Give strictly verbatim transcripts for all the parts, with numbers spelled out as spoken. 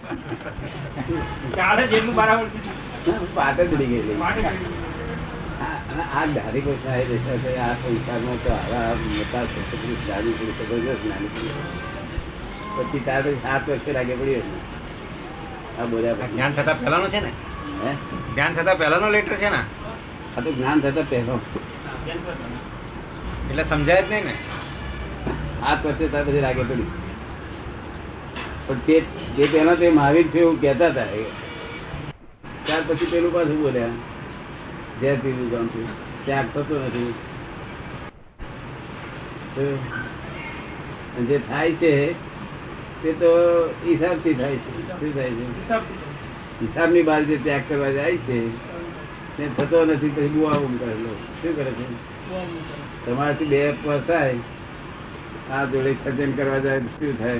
ચાલે જેટલું બરાબર પાટ જ ઉડી ગયેલી. આ ધારી કોઈ સાહેબ આ સંસારમાં તો આવા મોટા દાદી પુરુષો જબરજસ્ત નાની પછી તાર સાત વર્ષે લાગે પડ્યું. આ બોલ્યા જ્ઞાન થતા પહેલાનો છે ને, હે જ્ઞાન થતા પહેલાનો લેટર છે ને. આ તો જ્ઞાન થતા પહેલો એટલે સમજાય જ નહીં ને. સાત વર્ષે તાર પછી લાગે પડ્યું. પણ તે જે પહેલા તે મહાવીર છે એવું કહેતા હતા. ત્યાર પછી પેલું પાછું બોલ્યા ઝેર પીવું ગામ છું ત્યાગ થતો નથી. જે થાય છે તે તો હિસાબથી થાય છે. શું થાય છે? હિસાબની બહાર જે ત્યાગ કરવા જાય છે તે થતો નથી. પછી બુઆ કરેલો શું કરે છે? તમારાથી બે પર થાય આ જોડે સર્જન કરવા જાય શું થાય?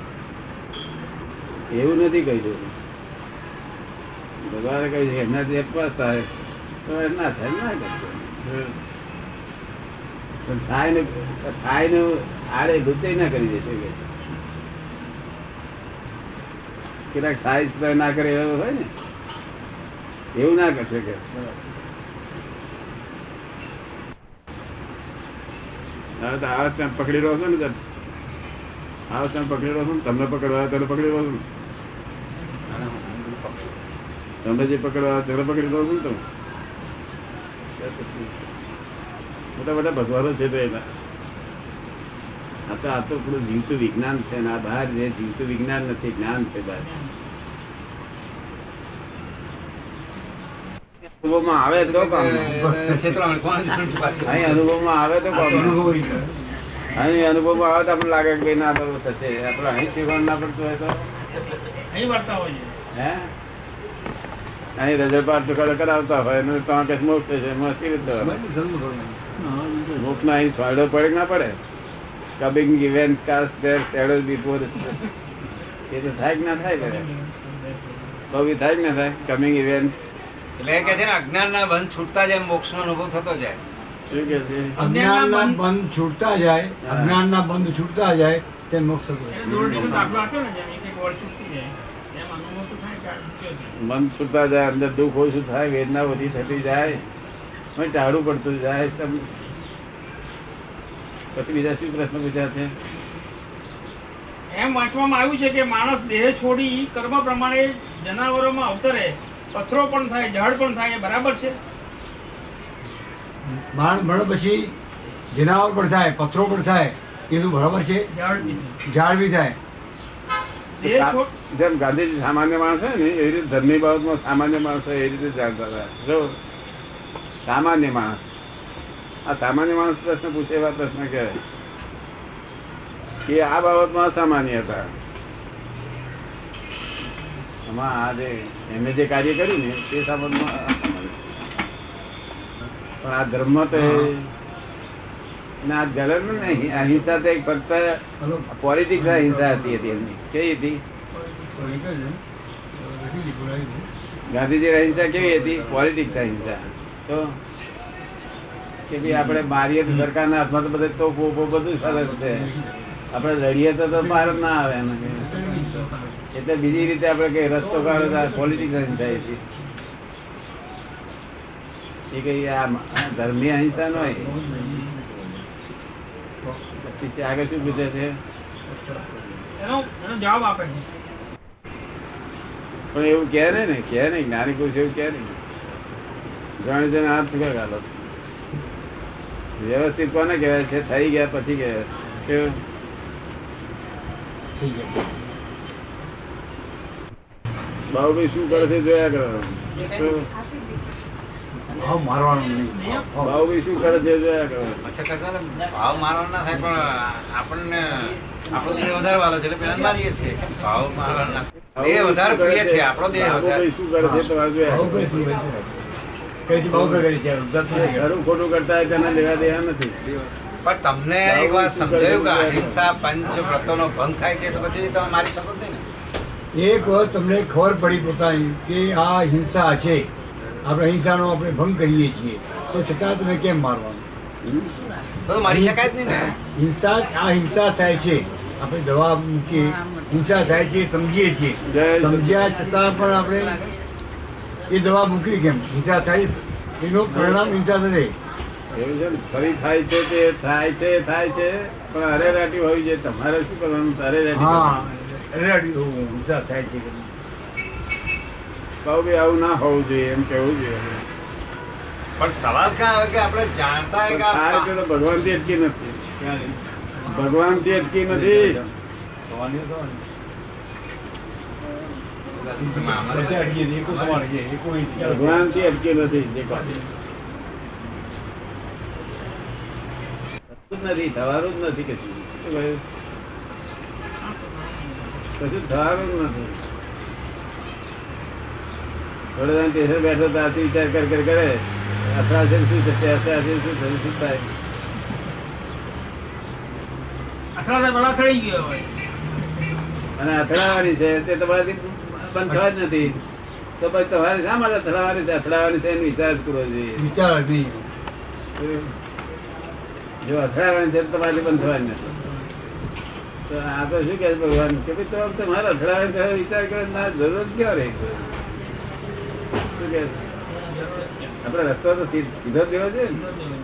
એવું નથી કહી દઉં. ભગવાને કહ્યું છે એમનાથી અપવાસ થાય તો ના થાય ના કરતો. પણ થાય ને થાય ને આડે ગુચે ના કરી દેશે. કેટલાક થાય ના કરે એવું હોય ને એવું ના કરશે કે આવા ત્યાં પકડી રહ્યો છો ને આવા ત્યાં પકડી રહ્યો છો ને તમને પકડવા તેને પકડી રહ્યો છું. તમે જે પકડવા તેને પકડી રહ્યો છું ને તમે મોટા મોટા ભગવાનો છે તો એના આ તો આ તો થોડું જીવતું વિજ્ઞાન છે ને આ બહાર જે જીવતું વિજ્ઞાન નથી જ્ઞાન છે બહાર. અનુભવમાં આવે તો કામ અહીં અનુભવમાં આવે તો કામ અહીં અનુભવમાં આવે તો આપણને લાગે કે ના બરોબર થશે. આપડે અહીં શીખવાનું ના પડતું હોય તો અહીં વર્તા હોય હે અહીં રજપાટ કરાવતા હોય ને તો કે મોક્ષ છે મસ્તી મોક્ષ ના અહીં સ્વાડો પડે ના પડે. Coming event cast their shadows before એ તો થાય કે ના થાય કરે બહુ થાય કે ના થાય કમિંગ ઇવેન્ટ. એટલે કે છે ને અજ્ઞાન ના બંધ છૂટતા જાય મોક્ષ નો અનુભવ થતો જાય. શું કે છે? અજ્ઞાન ના બંધ છૂટતા જાય અજ્ઞાન ના બંધ છૂટતા જાય તે મોક્ષ થતો જાય. મન છૂટતા જાય અંદર દુઃખ ઓછું થાય વેદના ઓછી થતી જાય ટાળું પડતું જાય. પછી બીજા શું પ્રશ્ન પૂછ્યા છે? એમ વાંચવામાં આવ્યું છે કે માણસ દેહ છોડી કર્મ પ્રમાણે જનાવરોમાં અવતરે પથ્થરો પણ થાય ઝાડ પણ થાય એ બરાબર છે? માણસ મળે પછી જનાવર પણ થાય પથ્થરો પણ થાય એનું બરાબર છે. ઝાડ બી થાય. જેમ ગાંધીજી સામાન્ય માણસ હોય ને એવી રીતે ધર્મની બાબતમાં સામાન્ય માણસ હોય એ રીતે જાણતા હતા. જો સામાન્ય માણસ આ સામાન્ય માણસ પ્રશ્ન પૂછે એવા પ્રશ્ન કહેવાય કે આ બાબતમાં અસામાન્ય હતા. આમાં આ જે એમને જે કાર્ય કર્યું ને તે બાબતમાં અસામાન્ય પણ આ ધર્મ તો ના ગલત નહીં. અહિંસા તો એક ફક્ત પોલિટિક્સ અહિંસા હતી હતી એમની. કેવી હતી? ગાંધીજી અહિંસા કેવી હતી? પોલિટિક્સ અહિંસા. તો કે ભાઈ આપણે મારીએ તો સરકારના હાથમાં તો બધે તો બધું સરસ છે આપણે લડીએ તો બહાર ના આવે એટલે બીજી રીતે આપણે કઈ રસ્તો કાઢો પોલિટિક્સ અહિંસા હતી. એ કઈ આ ધર્મની અહિંસા નો આગળ શું પૂછે છે? જવાબ આપે છે પણ એવું કે ને ને કે ને જ્ઞાની પુરુષ એવું કે નહીં. જાણે જાણે હાથ શું ગાલો વ્યવસ્થિત કોને કહેવાય છે? થઈ ગયા પછી કહેવાય કેવું? બાબુભાઈ શું કરે છે જોયા કરવાનું. બાબુભાઈ શું કરે છે જોયા કરવાનું. ભાવ મારવાનો ના થાય પણ આપણને આપણો દેહ વધારે વાલો છે એટલે પેલા મારીએ છીએ. ભાવ મારવાનો દેહ વધારે પ્રિય છે આપણો દેહ. બાબુભાઈ શું કરે છે તમારે જોયા ખરું ખોટું કરતા તેના લેવા દેવા નથી. પણ તમને એક વાર સમજાયું કે અહિંસા પંચ વ્રતોનો ભંગ થાય છે તો પછી તમે મારી શકો જ નહીં ને. એક વખત તમને ખબર પડી પોતાની કે આ હિંસા છે આપણે અહિંસાનો આપણે ભંગ કરીએ છીએ તો છતાં તમે કેમ મારવાનું? તો મારી શકાય જ નહીં ને. હિંસા આ હિંસા થાય છે આપણે દવા મૂકીએ, હિંસા થાય છે સમજીએ છીએ, જય સમજ્યા છતાં પણ આપણે એ દવા મૂકી કેમ? હિંસા થાય, એનું પરિણામ હિંસા થશે. એવું છે ને, ફરી થાય છે તે થાય છે થાય છે, પણ અરેરાટી હોવી જોઈએ. તમારે શું કરવાનું? અરેરાટી હા, કરવાની. અરેરાટી હોવું, હિંસા થાય છે. કહું ભાઈ આવું ના હોવું જોઈએ એમ કેવું જોઈએ. પણ સવાલ ક્યાં આવે કે આપણે જાણતા હોય કે આ- થાય છે તો ભગવાન થી અટકી નથી, ભગવાન થી અટકી નથી. બધા અડીએ છીએ, એક જ વાર અડીએ, એક કોઈ ભગવાન થી અટકી નથી. જે કહે. થતું જ નથી, થવાનું જ નથી કશું. શું કહ્યું? કશું થવાનું જ નથી. થોડે વાર સ્ટેશન બેઠો ત્યાંથી વિચાર કર કર કરે અથડાશે શું થશે, અથડાશે શું થશે, શું થાય? અથડાતા પેલા અથડાઈ ગયો હોય. અને અથડાવાની છે તે તમારાથી બંધ થવા જ નથી, તો પછી તમારે શા માટે અથડાવાની છે? અથડાવાની છે એનો વિચાર જ કરવો જોઈએ. વિચાર નહીં. જો અથડાવાની છે તો તમારે બંધ થવાની નથી. તો આ તો શું કે ભગવાન કે ભાઈ તો તમારે અથડાવાની છે વિચાર કરે ના જરૂર જ ક્યાં રહે? શું કે આપડે રસ્તો તો સીધો જ દેવો છે ને?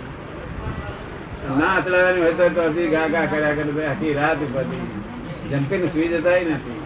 ના અથડાવાની હોય તો હજી ગા ગા કર્યા કરે આખી રાત ઉપાધી જંપીને સુઈ જતા નથી.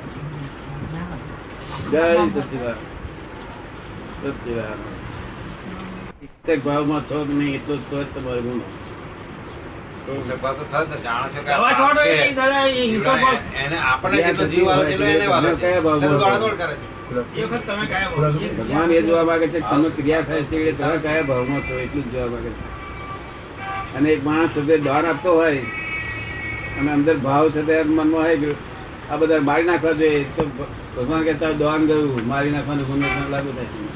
જય સચિદાન સચિદાન. પ્રત્યેક ભાવમાં છો કે નહીં એટલું જ તો જ તમારે ગુણ. ભાવ તો થયો જ ને, જાણો છો કે આ દવા પાપ છોડો છે. એ દાદા એ હિંસા ભાવ. એને આપણે જેટલો જીવ વાળો છે એટલો એને વાળો છે. કયા ભાવમાં? એટલે દોડાદોડ કરે છે. એ વખત તમે કયા ભાવ? ભગવાન એ જોવા માંગે છે કે તમે ક્રિયા થાય છે એટલે તમે કયા ભાવમાં છો એટલું જ જોવા માંગે છે. અને એક માણસ છે તે દાન આપતો હોય અને અંદર ભાવ છે તે મનમાં હોય કે આ બધા મારી નાખવા જોઈએ, તો ભગવાન કહેતા દાન ગયું મારી નાખવાનું ગુનો લાગુ થાય છે.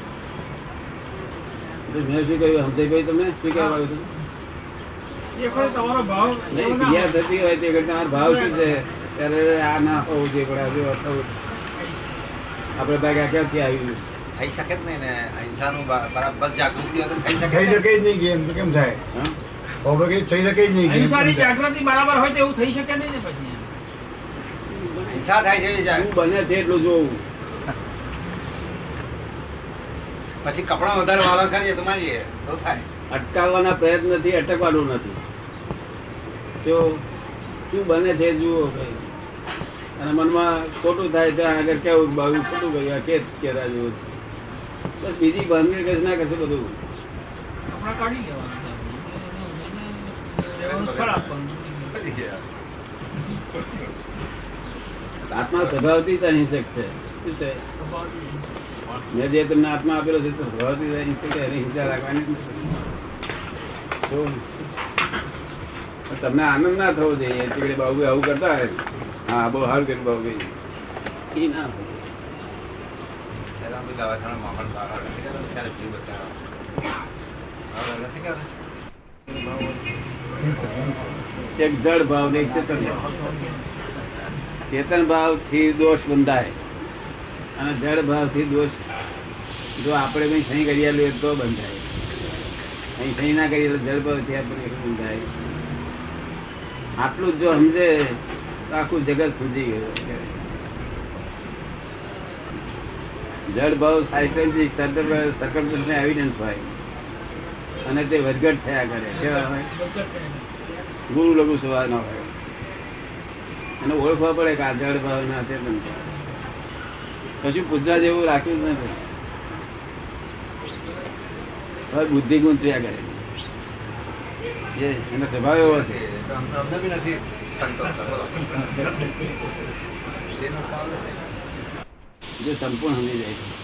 મેં શું કહ્યું સમજે ભાઈ? તમે શું કહેવા માંગો છો? એ વખત તમારો ભાવ નહીં, એવો ના ક્રિયા હોય. થતી હોય તે વખતે તમારો ભાવ શું છે? ત્યારે આ ના હોવું જોઈએ, પણ આ જો થવું. આપણે ભાગ્યા ક્યાંથી આવ્યું? થઈ શકે જ નહીં ને, અહિંસાનું બ- બરાબર જાગૃતિ હોય તો થઈ શકે થઈ જ શકે જ નહીં કે એમ તો કેમ થાય? હા? બાબા કે થઈ શકે જ નહીં કે એમ અહિંસાની કેમ થાય? જાગૃતિ બરાબર હોય તો એવું થઈ શકે નહીં ને પછી. નહીં. હિંસા થાય છે એ શું જાય. બને છે એટલું જોવું. પછી કપડા વધારે વાળા કરીએ તો મારીએ તો થાય. અટકાવવાના પ્રયત્નથી અટકવાનું નથી. જો શું બને છે એ જુઓ ભાઈ. અને મનમાં ખોટું થાય ત્યાં આગળ કેવું બાવું ખોટું કર્યું આ કે કેરા જેવું છે. બસ બીજી ભાંગી કશું ના કશું બધું. કપડાં કાઢી લેવાના. લેવાનું સ્થળ આપવાનું. આત્મા સ્વભાવથી જ અહિંસક છે. શું છે? મેં જે તમને આત્મા આપેલો છે તો સ્વભાવથી જ અહિંસક છે. એની હિંસા રાખવાની જ નથી. તો તમને આનંદ ના થવો જોઈએ. તીકડે બાબુ આવું કરતા હોય હા બહુ સારું કર્યું બાબુ એ ના હોય. પહેલા અમે દવાખાના મામલ બહાર નથી કરતા, ત્યારે જીવ બચાવવા. હવે નથી કરતા. એક જડ ભાવ ને એક ચેતન ભાવ. ચેતન ભાવ થી દોષ બંધાય અને જડ ભાવ થી દોષ જો આપણે કઈ સહી કરી આલીએ તો બંધાય. અહીં સહી ના કરીએ જડ ભાવ થી આપણે બંધાય. આટલું જ જો સમજે તો આખું જગત સૂજી ગયું. જડ ભાવ સાયકલ સર્કમસ્ટન્સ એવિડન્સ હોય અને તે વધઘટ થયા કરે. કેવા હોય? ગુરુ લઘુ સવાર ના હોય. અને ઓળખવા પડે કે આ જડ ભાવ ના છે કશું પૂછવા જેવું રાખ્યું જ નથી. હવે બુદ્ધિ ગુંચવ્યા કરે. જે એનો સ્વભાવ એવો છે. તો અમને અમને બી નથી સંતોષ થતો. એનો સવાલ નથી. જે સંપૂર્ણ સમજી જાય છે.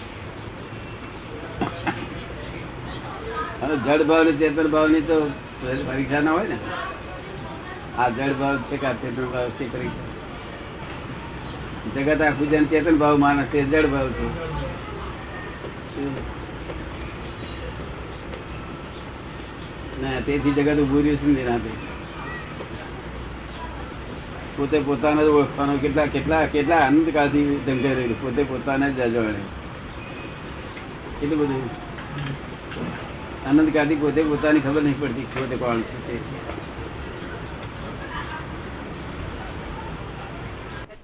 અને જડ ભાવ ને ચેતન ભાવ ની તો પરીક્ષા ના હોય ને. આ જડ ભાવ છે કે આ ચેતન ભાવ છે પરીક્ષા. જગત આખું જેમ ચેતન ભાવ માનસ છે જડ ભાવ છે. ના તેથી જગત ઉભું રહ્યું છે નિરાંતે. પોતે પોતાને જ ઓળખવાનો કેટલા કેટલા કેટલા આનંદ કાળથી જંગે રહેલું. પોતે પોતાને જ જાણે કેટલું બધું આનંદ કાળથી પોતે પોતાની ખબર નહીં પડતી પોતે કોણ છે તે.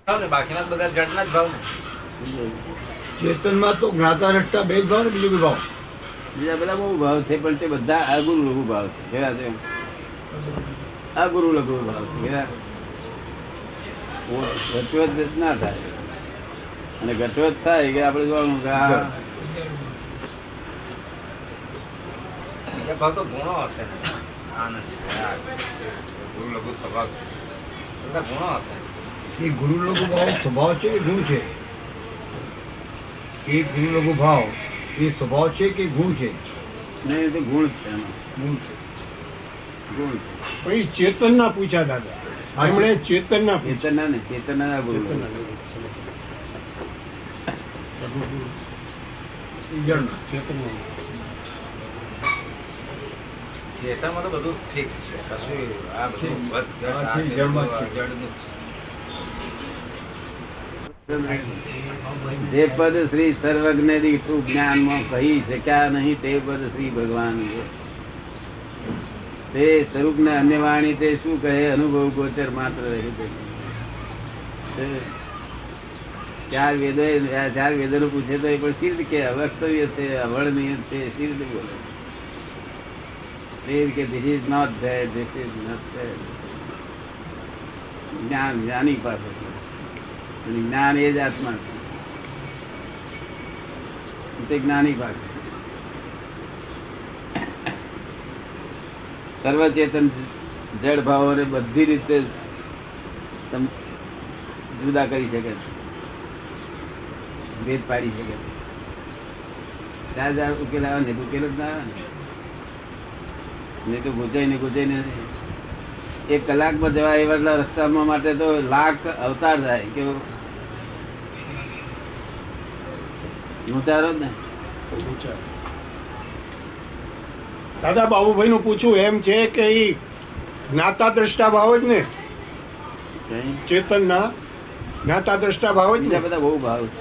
ભાવ ને બાકીના બધા જડના જ ભાવ ને. ચેતનમાં તો જ્ઞાતા રસ્તા બે જ ભાવ ને બીજું કોઈ ભાવ? બીજા બધા બહુ ભાવ છે, પણ તે બધા અગુરુ લઘુ ભાવ છે. કેવા છે? અગુરુ લઘુ ભાવ છે. કેવા? ઘટવત ના થાય, અને ઘટવત થાય કે આપડે જોવાનું કે આ બીજા ભાવ તો ગુણો હશે ને. આ નથી આ ગુરુ લઘુ સ્વભાવ છે. બધા ગુણો હશે. એ ગુરુ લઘુ ભાવ સ્વભાવ છે કે ગુણ છે? એ ગુરુ લઘુ ભાવ એ સ્વભાવ છે કે ગુણ છે? નહીં, એ તો ગુણ છે. એનો ગુણ છે. ગુણ પછી ચેતન ના પૂછ્યા દાદા, એમણે ચેતન ના ચેતન ના ને ચેતન ના ગુરુ. ચેતનમાં તો બધું ફિક્સ છે. કશું આ બધું વધ ઘટ, આ આ જડમાં છે. જડનું જે પદ શ્રી સર્વજ્ઞ દીઠું જ્ઞાનમાં કહી શક્યા નહીં તે પદ શ્રી ભગવાન છે. તે સ્વરૂપ ને અન્ય વાણી તે શું કહે અનુભવ ગોચર માત્ર રહે છે. ચાર વેદો ચાર વેદો નું પૂછે તો એ પણ સિદ્ધ કે અવક્તવ્ય છે, અવર્ણનીય છે, સિદ્ધ બોલે. કે this is not that, this is not that. જ્ઞાન જ્ઞાની પાસે છે. જ્ઞાન એ જ આત્મા છે, તે જ્ઞાની પાસે. સર્વચેતન જડ ભાવોને બધી રીતે જુદા કરી શકે છે, ભેદ પાડી શકે છે. ચાર હજાર ઉકેલ આવે ને ઉકેલ જ ના આવે ને, નહીં તો ગુજાઈ ને ગુજાઈ ને એક કલાકમાં જવા એવા રસ્તામાં માટે તો લાખ અવતાર જાય. કેવું ઊંચારો જ ને. દાદા બાબુભાઈ નું પૂછવું એમ છે કે ઈ જ્ઞાતા દ્રષ્ટા ભાવ જ ને, કઈ ચેતન ના જ્ઞાતા દ્રષ્ટા ભાવ જ બીજા ને. બધા બહુ ભાવ છે.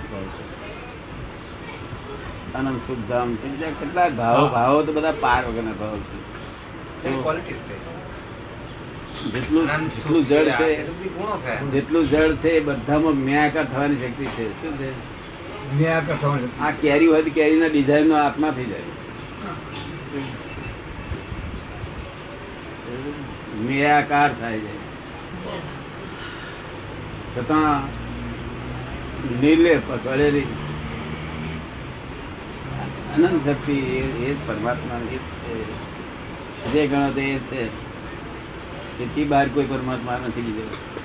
આનંદ સુખધામ છે, બીજા કેટલાક ભાવો ભાવો તો બધા પાર વગરના ભાવ છે. ક્વોલિટીઝ છે. જેટલું આનંદ, જેટલું સુખ જળ છે, છે, આ બધી ગુણો છે. જેટલું જળ છે એ બધામાં જ્ઞાકાર થવાની શક્તિ છે. શું છે? ન્યાય કરવાનો. આ કેરી હોય તો કેરીના ડિઝાઇન નો આત્મા થઈ જાય. નિરાકાર થાય છે, છતાં નિર્લેપ અકળેલી અનંત શક્તિ એ જ પરમાત્મા એ જ છે. જે ગણો તે એ જ છે. તેથી બહાર કોઈ પરમાત્મા નથી બીજો.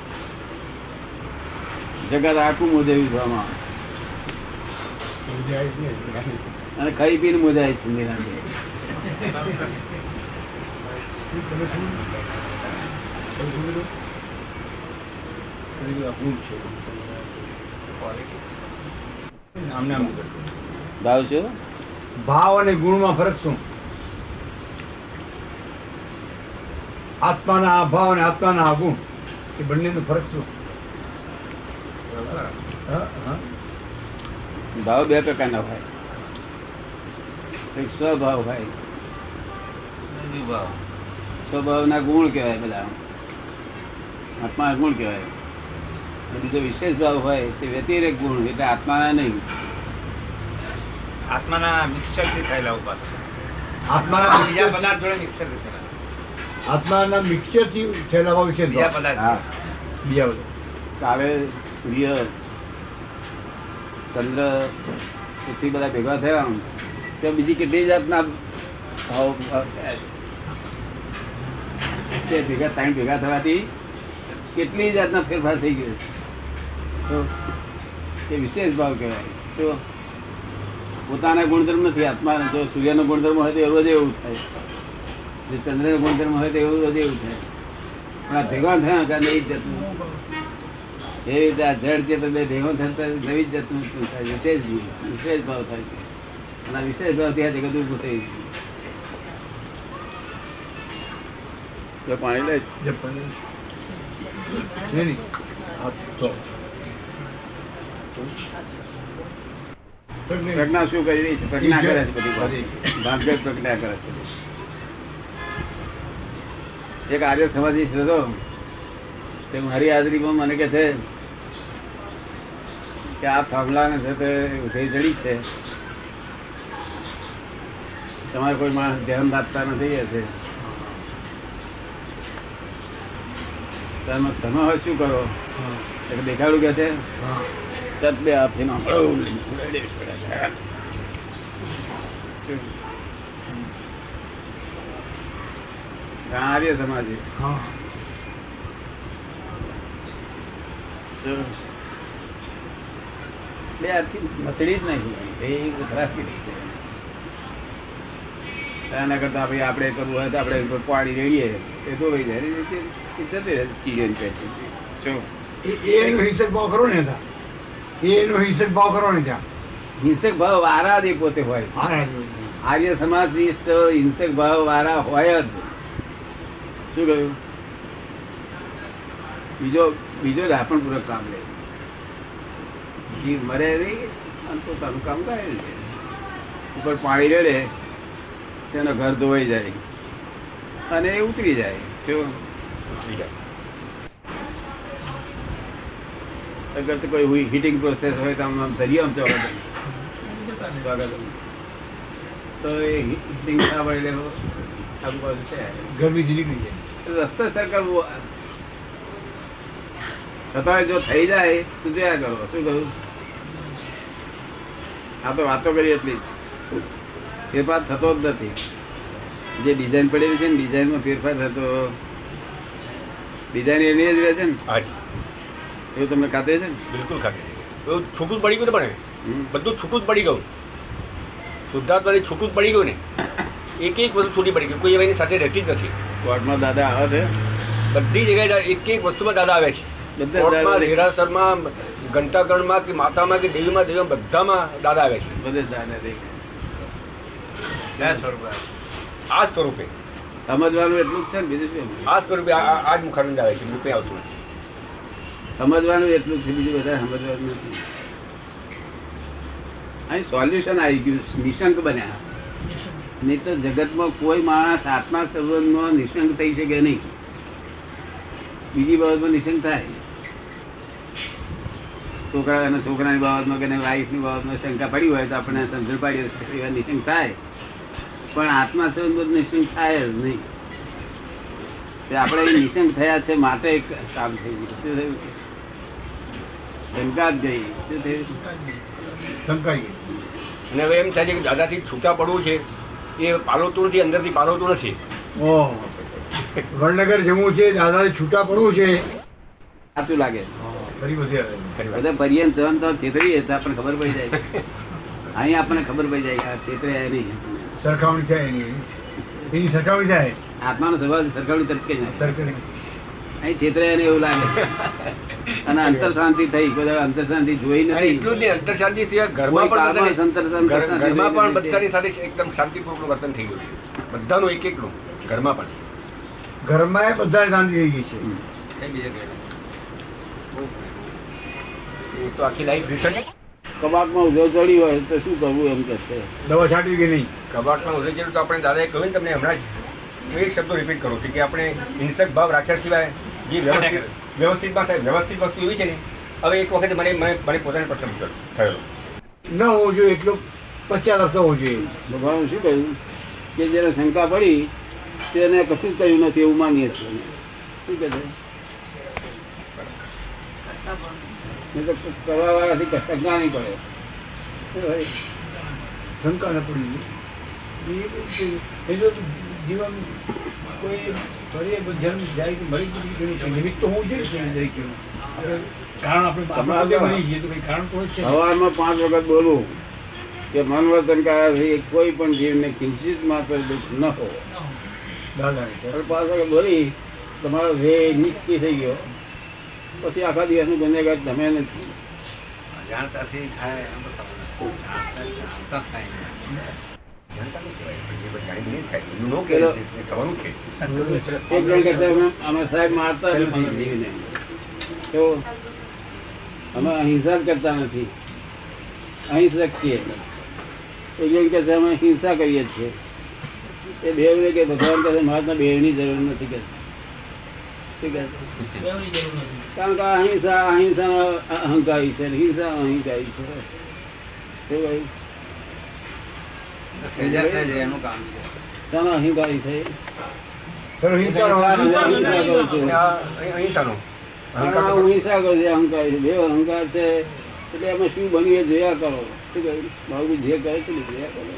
જગત આખું મોજાયું છે આમાં, અને ખાઈ પીને મોજાય છે નિરાંતે. ભાવ છો ભાવ અને ગુણમાં ફરક શું? આત્માના અભાવ અને આત્માના અગુણ એ બંનેનો ફરક શું? હા, હા. ભાવ બે પ્રકારના હોય. એક સ્વભાવ હોય, વિભાવ. સ્વભાવના ગુણ કહેવાય બધા, આત્મા ગુણ કહેવાય. બીજો વિશેષ ભાવ હોય તે વ્યતિરેક ગુણ, એટલે આત્માના નહીં. આત્માના મિક્સચર થી થયેલા ઉપાદ છે. આત્માના બીજા પદાર્થ જોડે મિક્સચર થી થયેલા. આત્માના મિક્સચર થી થયેલા ભાવ છે. બીજા પદાર્થ હા, બીજા બધા કાલે સૂર્ય ચંદ્ર પૃથ્વી બધા ભેગા થયા તો બીજી કેટલી જાતના ભાવ થયા છે. ભેગા ટાઈમ ભેગા થવાથી કેટલી જાતના ફેરફાર થઈ ગયો તો એ વિશેષ ભાવ કહેવાય. તો પોતાના ગુણધર્મ નથી આત્મા. જો સૂર્યનો ગુણધર્મ હોય તો રોજ એવું થાય, જો ચંદ્રનો ગુણધર્મ હોય તો એવું રોજ એવું થાય. પણ આ ભેગા થયા કે નહીં જતું એ રીતે આ જડ છે તો બે ભેગો થતા નવી જ જતું થાય, વિશેષ વિશેષ ભાવ થાય છે. અને આ વિશેષ ભાવ ત્યાં જગત ઉભું થઈ ગયું. પાણી લે નહીં. હા, તો પ્રજ્ઞા શું કરી રહી છે? પ્રજ્ઞા કરે છે બધી વાત. ભાગ્ય પ્રજ્ઞા કરે છે. એક આર્ય સમાજી હતો તે મારી હાજરીમાં મને કે છે કે આ થાંભલાને છે તે ઉઠી જડી છે, તમારે કોઈ માણસ ધ્યાન આપતા નથી હશે, તમે તમે હવે શું કરો? દેખાડું કે છે બે આપીનો આર્ય સમાજ બે આથી મતડી જ નહીં, એના કરતા ભાઈ આપણે કરવું હોય તો આપણે પાણી રેડીએ એ તો ભાઈ જાય જતી રહે ચીજ એનો હિંસક ભાવ કરો ને એનો હિંસક ભાવ કરો ને ત્યાં હિંસક ભાવ વારા જ પોતે હોય. આર્ય સમાજ હિંસક ભાવ વારા હોય જ. શું કહ્યું? બીજો બીજો રાપણ પૂર્વક કામ લે, જીવ મરે નહીં અને પોતાનું કામ કરે છે. ઉપર પાણી રેડે તેનો ઘર ધોવાઈ જાય અને એ ઉતરી જાય. શું ઉતરી જાય? અગર તો કોઈ હીટિંગ પ્રોસેસ હોય તો આમ દરિયો આમ જવા તો એ હીટિંગ ના પડે આજુબાજુ છે ગરમી નીકળી જાય. રસ્તો સરકારવું છતાં જો થઈ જાય તો જોયા કરો. શું કહ્યું? આ તો વાતો કરી એટલી ફેરફાર થતો જ નથી. જે ડિઝાઇન પડેલી છે ને ડિઝાઇનમાં ફેરફાર થતો, ડિઝાઇન એની જ રહે છે ને. એવું તમને ખાતે છે ને? બિલકુલ ખાતે. એવું છૂટું જ પડી ગયું ને, પણ બધું છૂટું જ પડી ગયું. શુદ્ધાર્થ વાળી છૂટું જ પડી ગયું ને, એક એક વસ્તુ છૂટી પડી ગયું. કોઈ એની સાથે રહેતી જ નથી. કોર્ટમાં દાદા આવે છે, બધી જગ્યાએ એક એક વસ્તુમાં દાદા આવે છે. કોર્ટમાં, દેરાસરમાં, ઘંટાકરણમાં કે માતામાં કે દેવીમાં દેવીમાં બધામાં દાદા આવે છે. બધે દાદા દેખાય. આ સ્વરૂપે સમજવાનું એટલું જ છે ને, બીજું શું? આ સ્વરૂપે આ જ મુખાનંદ આવે છે, રૂપે આવતું નથી. સમજવાનું એટલું જ છે, બીજું બધા સમજવાનું નથી. અહીં સોલ્યુશન આવી ગયું, નિશંક બન્યા. નહીં તો જગતમાં કોઈ માણસ આત્મા સંબંધમાં નિશંક થઈ શકે નહીં. બીજી બાબતમાં નિશંક થાય. છોકરા અને છોકરાની બાબતમાં કે વાઈફની બાબતમાં શંકા પડી હોય તો આપણે સમજણ પાડીએ નિશંક થાય, પણ આત્મા સંબંધ નિશંક થાય જ નહીં. આપણે નિશંક થયા છે માટે કામ થઈ ગયું. શું થયું? શંકા જ ગઈ. શું થયું? શંકાઈ ગઈ. અને હવે એમ થાય છે કે દાદાથી છૂટા પડવું છે એ પાલોતું નથી, અંદરથી પાલોતું નથી. ઓહ, વડનગર જવું છે, દાદાથી છૂટા પડવું છે, સાચું લાગે. ફરી બધે બધા પર્યંત જવાનું તો છેતરીએ તો આપણને ખબર પડી જાય. અહીં આપણને ખબર પડી જાય કે છેતરે નહીં. સરખામણી થાય એની એની સરખામણી થાય. આત્માનો સ્વભાવ સરખામણી તરકે જાય. સરખામણી અહીં છેતરે એને એવું લાગે. અને અંતર શાંતિ થઈ, બધા અંતર શાંતિ જોઈ નથી. એટલું જ નહીં, અંતર શાંતિ સિવાય ઘરમાં પણ ઘરમાં પણ બધાની સાથે એકદમ શાંતિપૂર્વક વર્તન થઈ ગયું છે. બધાનું એક એકનું ઘરમાં પણ ઘરમાં બધા શાંતિ થઈ ગઈ છે. એ તો આખી લાઈફ રિસર્ચ. કબાટમાં ઉધો ચડી હોય તો શું કરવું એમ કે છે. દવા છાંટવી કે નહીં? કબાટમાં ઉધે ચડ્યું તો આપણે દાદાએ કહ્યું ને તમને હમણાં જ એ શબ્દો રિપીટ કરું છું કે આપણે હિંસક ભાવ રાખ્યા સિવાય જે વ્યવસ્થિત વ્યવસ્થિતમાં થાય વ્યવસ્થિત વસ્તુ એવી છે ને. હવે એક વખત મને મને મને પોતાને પ્રશ્ન થયો ન હોવો જોઈએ, એટલો પશ્ચાતાપ થવો જોઈએ. ભગવાન શું કહ્યું કે જેને શંકા પડી તેને કશું જ કર્યું નથી એવું માનીએ છીએ. શું કહે છે? કરવા વાળાથી શંકા નહીં પડે. શંકા ન પડી એ જો જીવન કોઈ જન્મ જાય કે મરી નિમિત્ત તો હું જોઈએ કારણ આપણે સવારમાં પાંચ વખત બોલવું કે મનવર્તન કર્યાથી કોઈ પણ જીવને કિંચિત માત્ર દુઃખ ન હો. દાદા પાંચ વખત બોલી તમારો ધ્યેય નિશ્ચિત થઈ ગયો, પછી આખા દિવસનું ગુનેગાર તમે નથી. જાણતાથી થાય એક જણ કરતા અમે સાહેબ મારતા નથી જીવને, તો અમે અહિંસા જ કરતા નથી, અહિંસક છીએ. એક જણ કે અમે હિંસા કરીએ છીએ. એ બેવને કે ભગવાન કહે મહાત્મા બેવની જરૂર નથી કે શું કહે છે? બેવની જરૂર નથી. કારણ કે અહિંસા અહિંસા અહંકારી છે, હિંસા અહંકારી છે. શું કહ્યું? સજા થાય એનું કામ છે. શાનો અહંકારી છે? સર, હિંસાનો અહિંસા કરું છું. આ અહિંસાનો હા, હું હિંસા કરું છું, અહંકાર છે. બે અહંકાર છે એટલે એમાં શું બન્યું એ જોયા કરો. શું કહ્યું? બાબુ જે કરે છે ને જોયા કરો.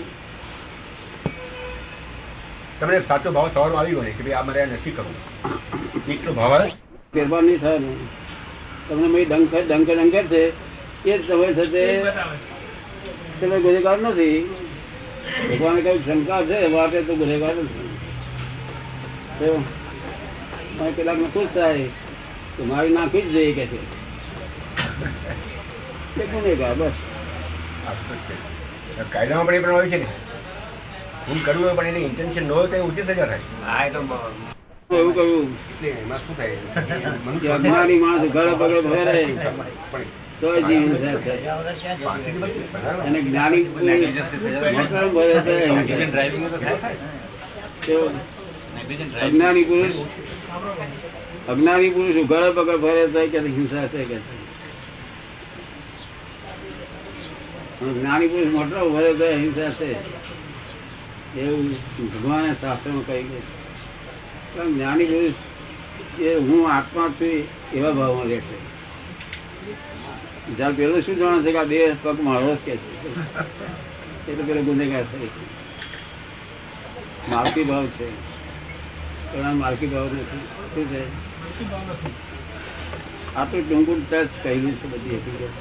તમને સાચો ભાવ સવારમાં આવી ગયો ને કે ભાઈ આ મારે આ નથી કરવું, એટલો ભાવ આવે ફેરફાર નહીં થાય ને. તમને મેં ડંખ ડંખ ડંખર છે એ જ તમે છે તે એ બતાવે. તમે ગુનેગાર નથી. ભગવાને કહ્યું શંકા છે માટે તો ગુનેગાર નથી. તો કેટલાક ને ખુશ થાય તો મારી નાખી જ જોઈએ કે છે એ ગુનેગાર. બસ કાયદામાં પણ એ પ્રમાણે છે ને, હું કરવું હોય પણ એની ઇન્ટેન્શન ન હોય તો એ ઉચિત સજા થાય. હા, એ તો એવું કહ્યું એટલે એમાં શું થાય કે અજ્ઞાની માણસ ઘરે પગે ફેરે તો જ હિંસા થાય. અને જ્ઞાની મતલબ ભરે તો negligent driving તો થાય. તો Negligent driving. અજ્ઞાની પુરુષ અજ્ઞાની પુરુષ ઘરે પગે ફરે તો કે હિંસા છે કે છે. અને જ્ઞાની પુરુષ મોટો ભરે તો હિંસા છે એવું ભગવાને શાસ્ત્રમાં કહી ગયું. પણ જ્ઞાની પુરુષ એ હું આત્મા છું એવા ભાવમાં રહેશે. જ્યારે પેલું શું જાણે છે કે આ દેહ પગ મારો જ કે છે એટલે પેલો ગુનેગાર થાય છે. માલકી ભાવ છે પણ આ માલકી ભાવ નથી. શું છે? આ તો ટૂંકું ટચ કહેલું છે બધી હકીકત.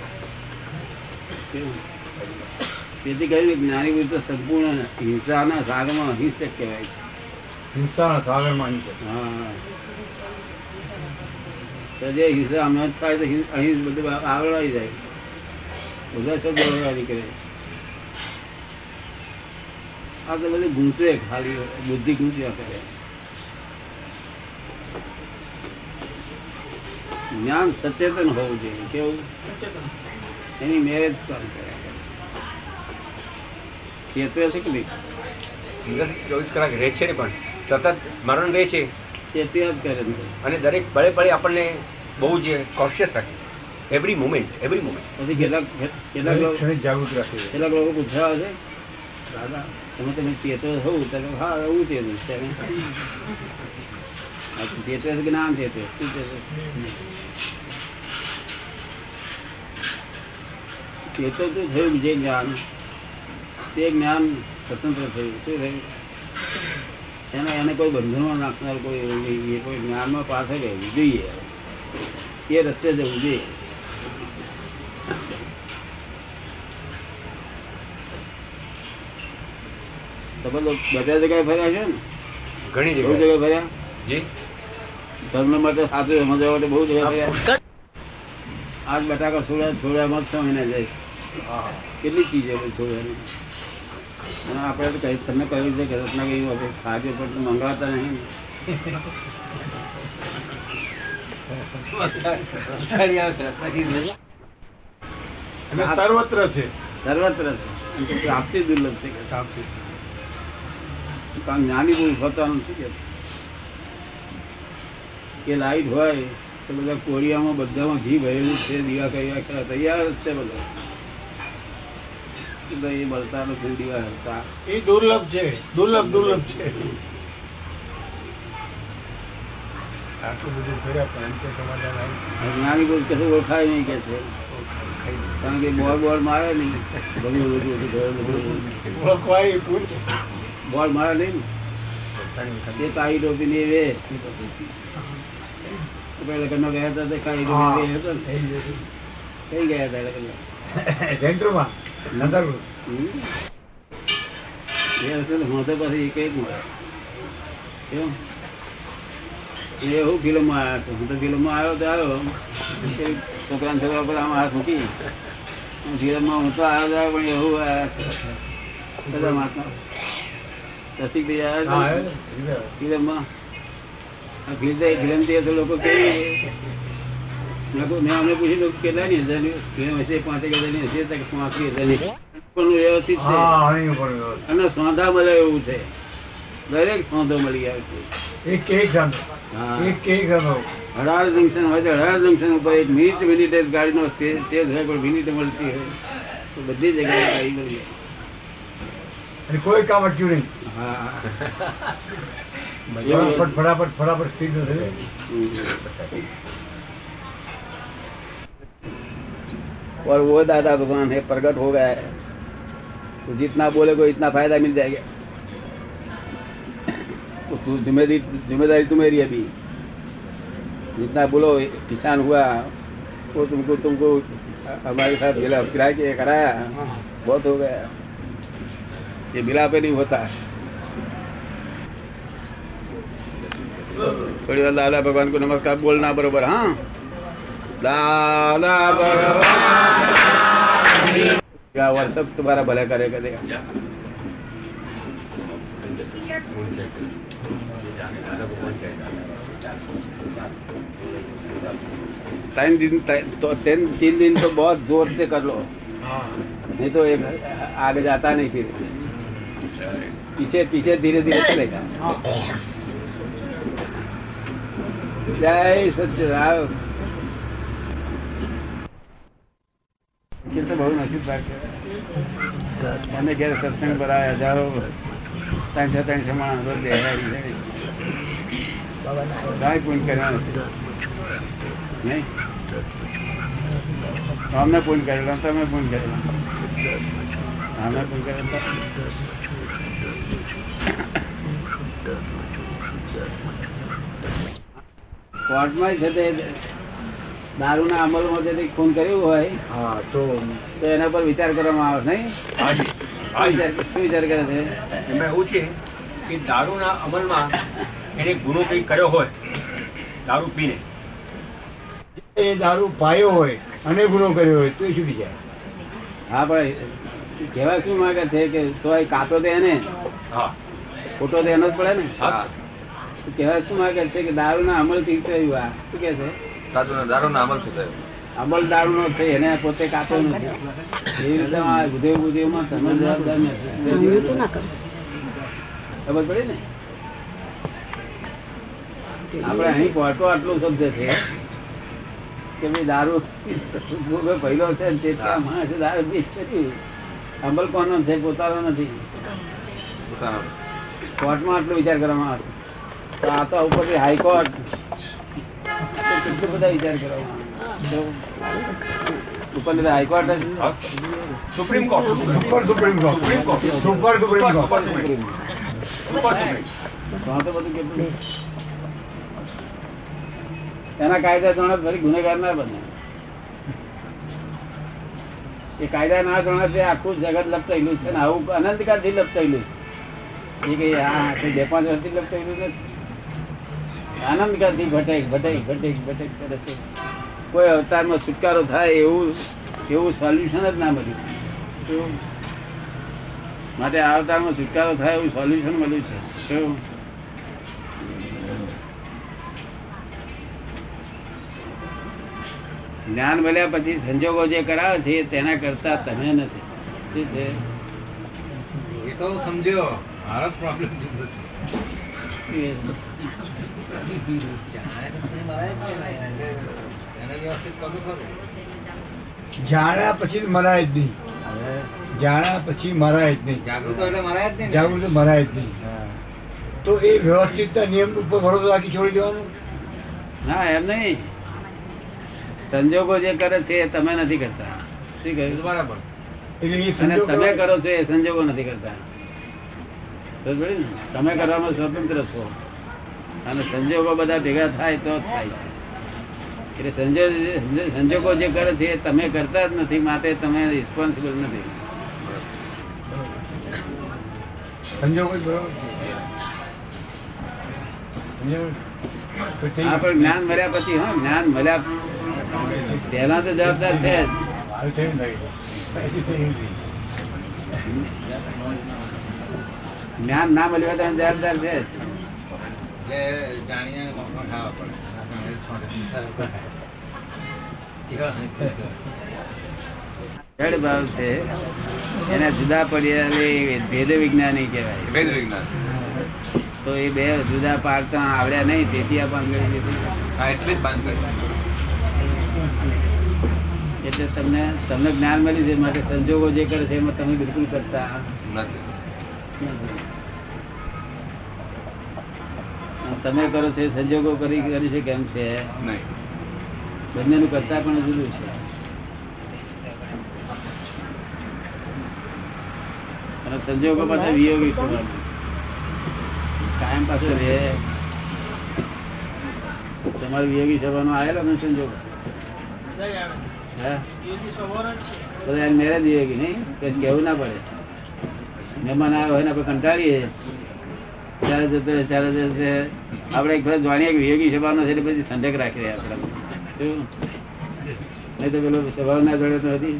તેથી કહ્યું જ્ઞાની પુરુષ તો સંપૂર્ણ હિંસાના સાગરમાં અહિંસક કહેવાય છે. હિંસાના સાગરમાં અહીં છે. હા, તો જે હિંસા હમણાં જ થાય તો હિં- અહીં બધું આવડાઈ જાય. બધા શબ્દો આવડા નીકળે. આ તો બધું ગૂંચે ખાલી બુદ્ધિ ગૂંચ્યા કરે. જ્ઞાન સચેતન હોવું જોઈએ. કેવું? એની મેરેજ કામ કર્યા કરે. ચેતવે છે કે નહીં? અંદર ચોવીસ કલાક રહે છે ને પણ સતત મરણ રહે છે ચેત્યા જ કરે છે. અને દરેક પળે પળે આપણને બહુ જ કોન્શિયસ રાખે, એવરી મોમેન્ટ એવરી મોમેન્ટ. પછી કેટલાક કેટલાક લોકો ક્ષણિક જાગૃત રાખે છે. કેટલાક લોકો પૂછવા આવે છે દાદા તમે તમે ચેતો હોવ તમે હા એવું ચેતું છે તમે ચેતો કે નામ ચેતો શું ચેતો ચેતો તો થયું જે જ્ઞાન તે જ્ઞાન સ્વતંત્ર થયું. શું થયું? એને એને કોઈ બંધનમાં નાખનાર કોઈ એવું નહીં. એ કોઈ જ્ઞાનમાં પાછળ રહેવું જોઈએ, એ રસ્તે જવું જોઈએ. તમે લોકો બધા જગ્યાએ ફર્યા છે ને? ઘણી બહુ જગ્યાએ જગ્યાએ ફર્યા. જી ધર્મ માટે સાચું સમજવા માટે બહુ જગ્યાએ ફર્યા. આજ બટાકા છોડ્યા છોડ્યામાં જ છ મહિના જાય. કેટલી ચીજો છોડવાની. અને આપણે તો કઈ તમને કહ્યું છે કે રત્ના કઈ આપણે ખાદ્ય પર મંગાવતા નહીં. અને સર્વત્ર છે. સર્વત્ર છે. પ્રાપ્તિ દુર્લભ છે કે પ્રાપ્તિ. કારણ જ્ઞાની પુરુષ હોતા નથી કે એ લાઈટ હોય તો બધા કોળિયામાં બધામાં ઘી ભરેલું છે. દીવા કર્યા તૈયાર જ છે બધા. એ મળતા નથી દીવા હતા. એ દુર્લભ છે, દુર્લભ દુર્લભ છે. આટલું બધું કર્યા પણ એમ કે સમાધાન આવ્યું. જ્ઞાની પુરુષ કશું ઓળખાય નહીં કે છે. કારણ કે બોલ બોલ મારે નહીં. બધું બધું બધું ઓળખવાય એ પૂછ. બોલ મારે નહીં ને એ કાળી ટોપી ની વે પેલા લગ્નમાં ગયા હતા તે કાળી ટોપી હતો ને કઈ ગયા હતા લગ્નમાં સેન્ટરમાં નગર હમ? એ હશે ને હું તો પછી એક એક મળે કેવું એવું ફિલ્મમાં આવ્યા હતો. હું તો ફિલ્મમાં આવ્યો તો આવ્યો છોકરા છોકરા પર આમ હાથ મૂકી ફિલ્મમાં હું તો આવ્યો તો આવ્યો પણ એવું આવ્યા બધા મહાત્મા રસિકભાઈ આવ્યા હતા ફિલ્મમાં. ફિલ્મ ફિલ્મથી તો લોકો કેવી મેં અમને પૂછ્યું લોકો કેટલા ની હજાર ફિલ્મ હશે પાંચેક હજાર ની હશે પાંત્રીસ હજાર ની પણ વ્યવસ્થિત છે અને સોંધા મળે એવું છે. દરેક સોંધો મળી આવશે. એક એક સામે હા. એક એક સામે અઢાર જંકશન હોય તો અઢાર જંકશન ઉપર એક મિનિટ મિનિટે ગાડીનો સ્ટેજ હોય પણ મિનિટે મળતી હોય તો બધી જગ્યાએ ગાડી મળી જાય. અને કોઈ કામ અટક્યું નહીં. હા ફટાફટ ફટાફટ ફટાફટ સ્પીડ નો થશે. और वो दादा भगवान है प्रकट हो गया है तो जितना बोले को इतना फायदा मिल जाएगा. तो तू जिम्मेदारी जिम्मेदारी तुम्हारी अभी जितना बोलो किसान हुआ वो तुमको तुमको हमारे साथ मिला किराए के कराया बहुत हो गया. ये मिला पे नहीं होता. थोड़ी बार दादा भगवान को नमस्कार बोलना बरोबर. हाँ दादा भगवान क्या वर्तक तुम्हारा भला करे करेगा. तीन दिन तो तीन तीन दिन तो बहुत जोर से कर लो नहीं तो एक आगे जाता नहीं. फिर पीछे पीछे धीरे धीरे चलेगा. जय सच्चिदानंद. तो बहुत नसीब बात है. मैंने घેર સત્સંગ ભરાય હજારો ત્રણસો ત્રણસો માણસો દેખાય કાંઈ પૂન કર્યા નથી નહીં. અમને પૂન કરેલા તમે પૂન કરેલા અમે પૂન કરેલા. કોર્ટમાં છે તે દારૂના અમલમાં જે ખૂન કર્યું હોય હા તો તો એના પર વિચાર કરવામાં આવે નહીં. શું વિચાર કરે છે? એમાં એવું છે કે દારૂના અમલમાં એને ગુનો કંઈક કર્યો હોય દારૂ પીને એ દારૂ પાયો હોય અને ગુનો કર્યો હોય તો એ છૂટી જાય. હા પણ કહેવા શું માંગે છે કે તો કાતો દે એને હા ખોટો તો એનો જ પડે ને. હા કહેવા શું માંગે છે કે દારૂના અમલ થી થયું. આ શું કે છે? દારૂનો અમલ શું થયો? અમલ દારૂ નો છે એને પોતે કાતો નથી. એવી રીતે આ ગુદેવ ગુદેવ માં તમે જવાબદાર નથી. ખબર પડી ને. આપણે અહીં કોર્ટો આટલું શબ્દ છે કે ભાઈ દારૂ પહેલો છે તે માણસે દારૂ પીસ કર્યું. અમલ કોનો છે? પોતાનો નથી. કોર્ટમાં આટલો વિચાર કરવામાં આવે તો આ તો ઉપરથી હાઈકોર્ટ કેટલું બધા વિચાર કરવામાં આવે. ઉપર high court supreme court super supreme court supreme court super supreme court super supreme તો બધું કેટલું એના કાયદા જાણે ફરી ગુનેગાર ના બને. એ કાયદા ના જાણે આખું જગત લપટાયેલું છે ને આવું અનંતકાળ થી લપટાયેલું છે. એ કઈ હા બે પાંચ વર્ષથી લપટાયેલું નથી. આનંદકાળ થી ભટેક ભટેક ભટેક ભટેક કરે છે. કોઈ અવતારમાં છુટકારો થાય એવું એવું સોલ્યુશન જ ના મળ્યું. માટે આ અવતારમાં છુટકારો થાય એવું સોલ્યુશન મળ્યું છે. શું જ્ઞાન મળ્યા પછી સંજોગો જે કરાવે છે તેના કરતા તમે નથી. શું છે? એ તો સમજ્યો. મારો પ્રોબ્લેમ જુદો છે. જાણ્યા પછી મરાય જ નહીં. જાણ્યા પછી મરાય જ નહીં. જાગૃત એટલે મરાય જ નહીં. જાગૃત મરાય જ નહીં. તો એ વ્યવસ્થિત નિયમ ઉપર ભરોસો રાખી છોડી દેવાનું. ના એમ નહીં. સંજોગો જે કરે છે એ તમે નથી કરતા. શું કહ્યું? બરાબર. એટલે એ અને સંજોગ તમે કરો છો એ સંજોગો નથી કરતા. તમે કરવામાં સ્વતંત્ર છો અને સંજોગો બધા ભેગા થાય તો જ થાય. એટલે સંજોગ સંજોગો જે કરે છે એ તમે કરતા જ નથી. માટે તમે રિસ્પોન્સિબલ નથી. સંજોગ જ બરોબર છે. સંજોગ તો ઠીક. હા પણ જ્ઞાન મળ્યા પછી હા જ્ઞાન મળ્યા પહેલા તો જવાબદાર છે જ. મારું થયું નહીં. જ્ઞાન ના મળ્યું તો જવાબદાર છે જ. એટલે જાણીને મફત ખાવા પડે. જડ ભાવ છે એના જુદા પડ્યા ભેદ વિજ્ઞાની કહેવાય. વેદ વિજ્ઞાન તો એ બે જુદા પાડતા આવડ્યા નહીં, તેથી આ ભાંગડી લીધી. હા, એટલે જ બાંધ કરી. એટલે તમને તમને જ્ઞાન મળ્યું છે, માટે સંજોગો જે કરે છે એમાં તમે બિલકુલ કરતા નથી. તમે કરો છો સંજોગો કરી કરી છે કેમ છે નહીં. બંનેનું કરતા પણ જુદું છે. અને સંજોગો પાછા વિયોગી થવાનું કાયમ પાછો રે. તમારે વિયોગી થવાનો આવેલો ને સંજોગ હા બધા મેરેજ વિયોગી નહીં કેવું ના પડે. મહેમાન આવ્યો હોય ને આપણે કંટાળીએ ત્યારે જતો ત્યારે જશે આપણે એક ફરજ જાણીએ કે વિયોગી સભાનો છે એટલે પછી ઠંડક રાખી દે આપણે. શું નહીં તો પેલો સ્વભાવ ના જોડે તો હતી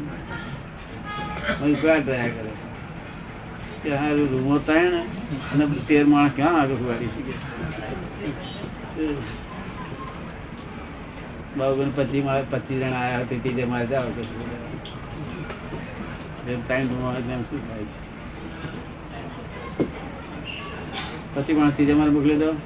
ઉકળાટ રહ્યા કરે કે હા રૂમો થાય ને અને તેર માણસ ક્યાં આગળ વાળી શકે. બાબુ પચીસ મારે પચીસ જણા આવ્યા હતા ત્રીજે મારે જાઓ કે ત્રણ રૂમો હોય એમ શું થાય. પછી પણ ત્રીજે મારે મોકલી દો.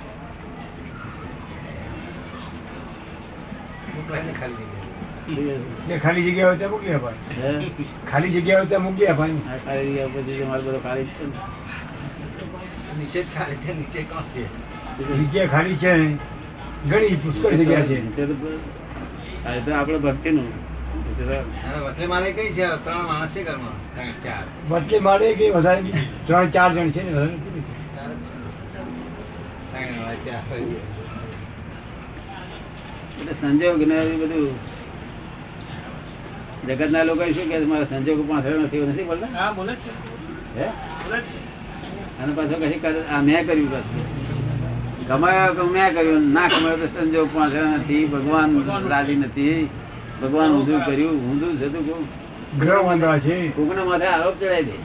ખાલી જગ્યા હોય ત્યાં મોકલી અપાય. ખાલી જગ્યા હોય ત્યાં મોકલી અપાય. ખાલી જગ્યા પછી તમારે બધો ખાલી છે ને નીચે જ ખાલી છે. નીચે કોણ છે? જગ્યા ખાલી છે ને ઘણી પુષ્કળ જગ્યા છે. આપડે ભક્તિ નું વતલી મારે કઈ છે? ત્રણ માણસ છે ઘરમાં, ત્રણ ચાર. વચ્ચે મારે કે વધારે ત્રણ ચાર જણ છે ને વધારે નથી. એટલે સંજોગ ને બધું જગત ના લોકો શું કે મારા સંજોગ પાછળ નથી નથી બોલતા. હા બોલે જ છે, હે બોલે જ છે. અને પાછો કઈ આ મેં કર્યું પાછું કમાયો કે મેં કર્યું ના કમાયો તો સંજોગ પાછળ નથી. ભગવાન રાજી નથી. ભગવાન ઊંધું કર્યું ઊંધું છે તું કહું ગ્રહ વાંધા છે. કોકના માથે આરોપ ચડાવી દે.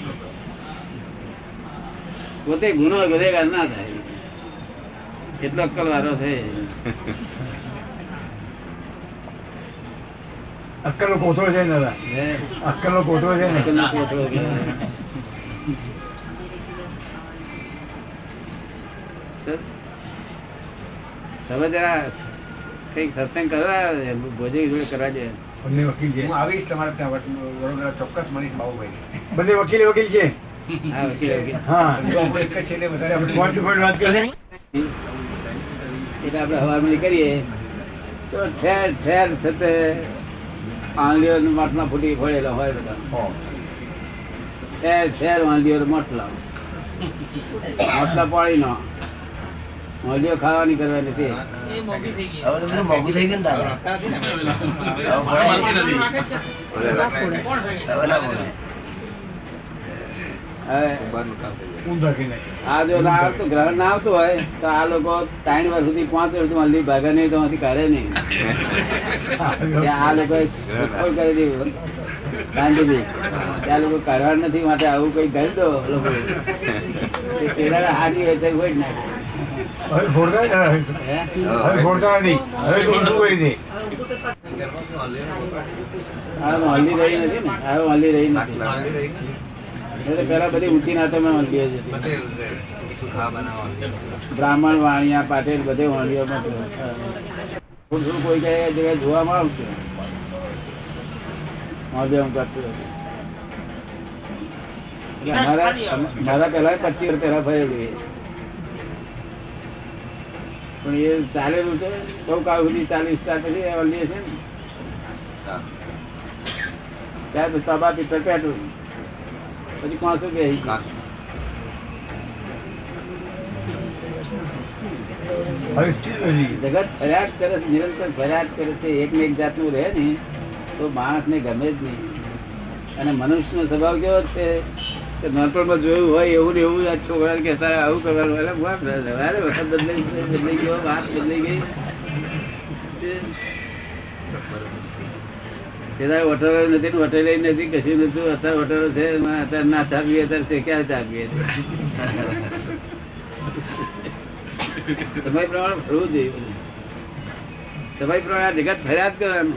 પોતે ગુનો ગુનેગાર ના થાય એટલો અક્કલ વાળો છે. અક્કલ નો કોથળો છે ને દાદા, અક્કલ નો કોથળો છે ને. અક્કલનો કોથળો કહેવાય. તમે જરા કઈક સત્સંગ કરવા ભોજન જોડે કરવા જાય. બંને વકીલ છે. હું આવીશ તમારે ત્યાં વડોદરા ચોક્કસ મળીશ બાબુભાઈ. બંને વકીલ વકીલ છે. હા વકીલ વકીલ હા એક જ છે એટલે વધારે આપણે પોઈન્ટ ટુ પોઈન્ટ વાત કરે. એટલે આપણે હવારમણી કરીએ તો ઠેર ઠેર છતે આંગળીઓ માટલા ફૂટી ફળેલા હોય બધા. ઠેર ઠેર આંગળીઓ માટલા માટલા પાડી નો મોજીઓ ખાવાની કરવાની હતી. એ મોંઘી થઈ ગઈ. હવે તો બધું મોંઘું થઈ ગયું ને દાદા. કોણ થઈ ગયું? હવે ના બોલે. હવે ઊંધા કરી નાખે. આ જો ના આવતું ગ્રહણ ના આવતું હોય તો આ લોકો ત્રણ વર્ષ સુધી પાંચ વર્ષ સુધી હલ્દી ભાગે નહીં તો હજી કાઢે નહીં. આ લોકો કરી દીધું ગાંધીજી ત્યાં લોકો કાઢવા નથી માટે આવું કઈ કરી દો લોકો હારી હોય હોય જ નાખે. હવે ફોડતા જ નથી. હે? હવે ફોડતા નથી. હવે તો ઊંધું કરી દે. આ હલ્દી રહી નથી ને આ હલ્દી રહી નથી. એટલે પેલા બધી ઊંચી નાટોમાં હલ્દીઓ જ હતી. બ્રાહ્મણ વાણિયા પાટેલ બધે વાણીઓમાં થોડું કોઈ કઈ જગ્યાએ જોવામાં આવતું મોઢેમ કરતું હતું. એટલે મારા મારા પેલા પચીસ વર્ષ પેલા ફરેલું પણ એ ચાલેલું છે બહુ કાળ સુધી ચાલીસ સ્ટાર્ટ પછી એ વલ્લી છે ને ત્યાર પછી તબા પિત્તર પેટું પછી પાંચસો કે હવે સ્ટીલ નથી. જગત ફરિયાદ કરે છે નિરંતર ફરિયાદ કરે છે. એક ને એક જાતનું રહે ને તો માણસ ને ગમે જ નહીં. અને મનુષ્ય નો સ્વભાવ કેવો છે કે નાનપણમાં જોયું હોય એવું ને એવું આ છોકરાને કે તારે આવું કરવાનું એટલે વાત અરે વખત બદલાઈ બદલાઈ ગયો વાત બદલાઈ ગઈ. ત્યારે વટરો નથી વટેલી નથી કશું નતું. અત્યારે વટરો છે અત્યારે ના ચાપીએ અત્યારે છે ક્યાં ચાપીએ સમય પ્રમાણે ફરવું જોઈએ. સમય પ્રમાણે જગત ફરિયાદ કરવાનું.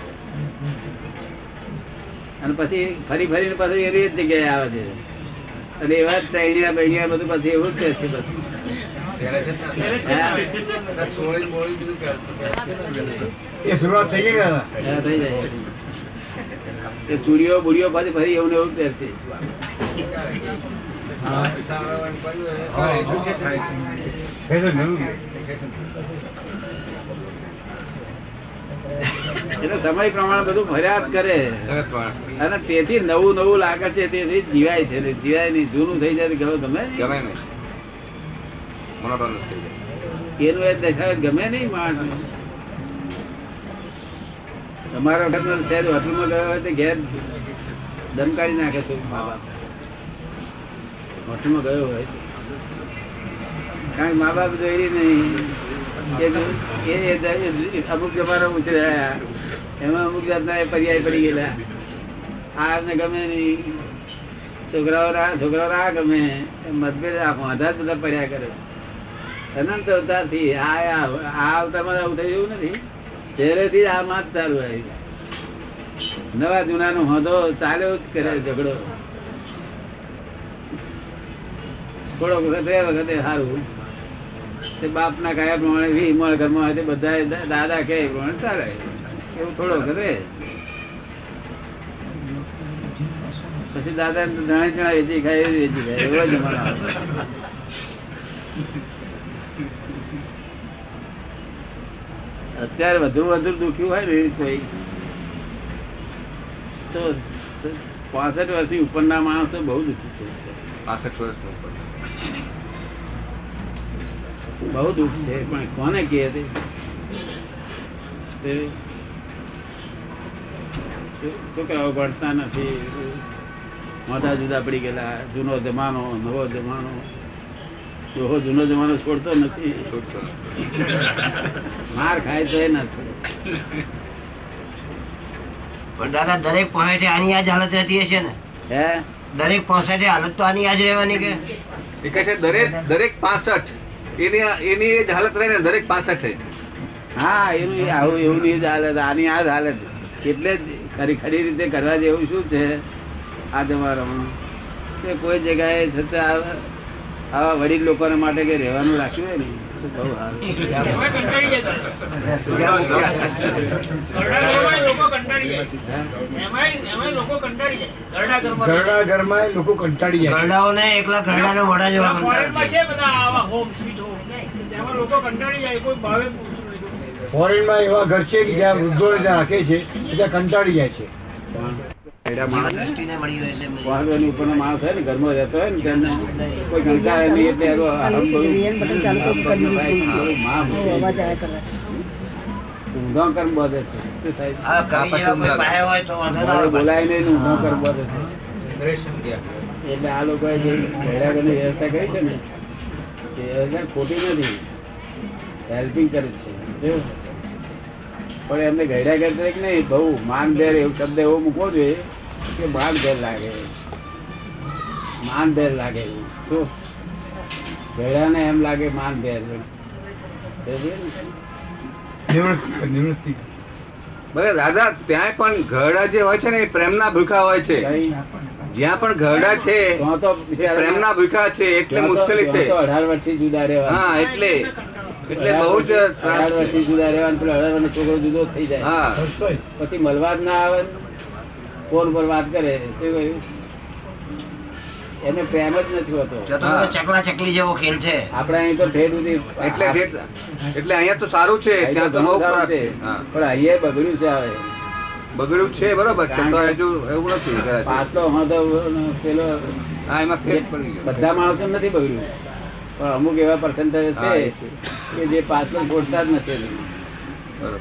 અને પછી ફરી ફરીને પાછું એવી જ જગ્યાએ આવે છે. અને એવા તૈણિયા બૈણિયા બધું પછી એવું જ રહેશે બધું. ત્યારે છે ને, ચોળી બોળી બધું કરતું. એ શરૂઆત થઈ ગઈ ને દાદા? હા, થઈ જાય. એ ચૂડીઓ બુડીઓ પાછી ફરી એવું ને એવું જ રહેશે. પૈસા વાળવાનું કર્યું હોય, હા, education. એ તો જરૂર. એટલે સમય પ્રમાણે બધું ફરિયાદ કરે જગત વાળા. અને તેથી નવું નવું લાગે છે, તેથી જીવાય છે. જીવાય નહીં, જૂનું થઈ જાય તો ગમે ગમે નહીં. ગમે નહીં. મોનોટોનસ થઈ જાય. એનું એ દશા ગમે નહીં માણસ. તમારા વખત શહેર હોટલમાં ગયો હોય તો ઘેર દમ કાઢી નાખે છે મા બાપ. હોટલમાં ગયો હોય તો. કારણ કે મા બાપ જોઈ નહીં કે જો- એ એ અમુક જમાના ઉતર્યા એમાં અમુક જાતના એ પર્યાય પડી ગયેલા. આ ને ગમે નહીં, છોકરાઓ આ છોકરાઓ આ ગમે, મતભેદ આ વાંધા જ બધા પડ્યા કરે. અનંત અવતારથી આ આ- આ અવતારમાં આવું થયું એવું નથી. પહેલેથી જ આ માં જ ચાલુ હોય. નવા જૂના નો હોદો ચાલ્યો જ કરે ઝઘડો. થોડો વખત એ વખતે સારું તે બાપ ના કયા પ્રમાણે વી મળ ઘરમાં હોય તે બધા દાદા કે એ પ્રમાણે ચાલે. એવું થોડો વખત રહે. પછી દાદા જાણી ચણા વેચી ખાય એવી વેચી ખાય એવો જમાનો આવે. અત્યારે વધુ વધુ દુખ્યું હોય ને કોઈ તો પાસઠ વર્ષથી ઉપરના માણસો બહુ દુઃખી છે. પાસઠ વર્ષનું ઉપર. બહુ દુઃખ છે પણ કોને કહે તે? તે છોકરાઓ ભણતા નથી, મોટા જુદા પડી ગયેલા. જૂનો જમાનો નવો જમાનો. ડોહો જૂનો જમાનો છોડતો નથી. માર ખાય તો એ ના છોડે. પણ દાદા દરેક પોઈન્ટે આની આ જ હાલત રહેતી હશે ને? હે દરેક પોઈન્ટે હાલત તો આની આ જ રહેવાની કે? એ કહે છે દરેક દરેક પાસઠ એની એની એ જ હાલત રહે ને દરેક પાસઠ. હા, એનું એ આવું એવું નહીં જ હાલત. આની આ જ હાલત. એટલે જ ખરી ખરી રીતે કરવા જેવું શું છે આ જમાનામાં કે કોઈ જગ્યાએ છતાં આવા વડીલ લોકોને માટે કે રહેવાનું રાખ્યું હોય ને તો બહુ સારું. એમાંય કંટાળી જાય દાદા. ઘરડા ઘરમાંય લોકો કંટાળી જાય. એમાંય- એમાંય લોકો કંટાળી જાય. ઘરડા ઘરમાં. ઘરડા ઘરમાં લોકો કંટાળી જાય. ઘરડાઓને એકલા ઘરડાને મોઢા જોવા આ મળતા ફોરેનમાં છે બધા આવા હોમ સ્વીટ હોમ. તેમાં લોકો કંટાળી જાય. કોઈ ભાવે પૂછતું નથી. ફોરેનમાં એવા ઘર છે કે જ્યાં વૃદ્ધોને ત્યાં રાખે છે ત્યાં કંટાળી જાય છે. એડા માણસ દ્રષ્ટિને મળી હોય એટલે વાહનની ઉપરનો માણસ હોય ને ઘરમાં રહેતો હોય ને તેને કોઈ ગણકારે નહીં એટલે એનો આમ બધું આમ બધું ભાઈ બધું માં ઊંધો કર્મ બધે છે. શું થાય છે? આ કવિ જેવા કોઈ પાસે હોય તો વાંધો ના મારે આવે. બોલાય નહીં ને ઊંધો કર્મ બધે છે. જનરેશન ગયા. એટલે આ લોકોએ જે ઘેરાગરની વ્યવસ્થા કરી છે ને એ વ્યવસ્થા ખોટી નથી, હેલ્પિંગ કરે છે. જો. પણ એમને ઘેરાગર તરીકે નહીં, બહુ માનભેર એવો શબ્દ એવો મૂકવો જોઈએ કે માનભેર લાગે, માનભેર લાગે એવું. શું ઘેડાને એમ લાગે માનભેર. નિવૃત્તિ નિવૃત્તિ બરાબર દાદા, ત્યાં પણ ઘરડા જે હોય છે ને એ પ્રેમના ભૂખા હોય છે. કઈ જ્યાં પણ ઘરડા છે તો તો પ્રેમના ભૂખા છે એટલે મુશ્કેલી છે. તો અઢાર વર્ષથી જુદા રહેવા. હા એટલે એટલે બહુ જ અઢાર ત્રાસ. વર્ષથી જુદા રહેવાનું, પેલો અઢાર વર્ષનો છોકરો જુદો થઈ જાય હા પછી મળવા જ ના આવે, ફોન પર વાત કરે તે કહ્યું એને પ્રેમ જ નથી હોતો. ચતુર્ભુજ ચકલા ચકલી જેવો ખેલ છે. આપણે અહીં તો ઠેર સુધી એટલે ઠેઠ- એટલે અહીંયા તો સારું છે, અહીં તો ત્યાં તો ઘણું બહુ સારું ખરાબ છે. છે. હા. પણ અહીંયા બગડ્યું છે. હવે બગડ્યું છે બરોબર છે, તો હજુ એવું નથી કદાચ. પાછલો હોતો પેલો હા એમાં ફેર પડી ગયો. બધા માણસો નથી બગડ્યું, પણ અમુક એવા પર્સન્ટેજ હા, છે એ છે. કે જે પાછલો છોડતા જ નથી. બરોબર.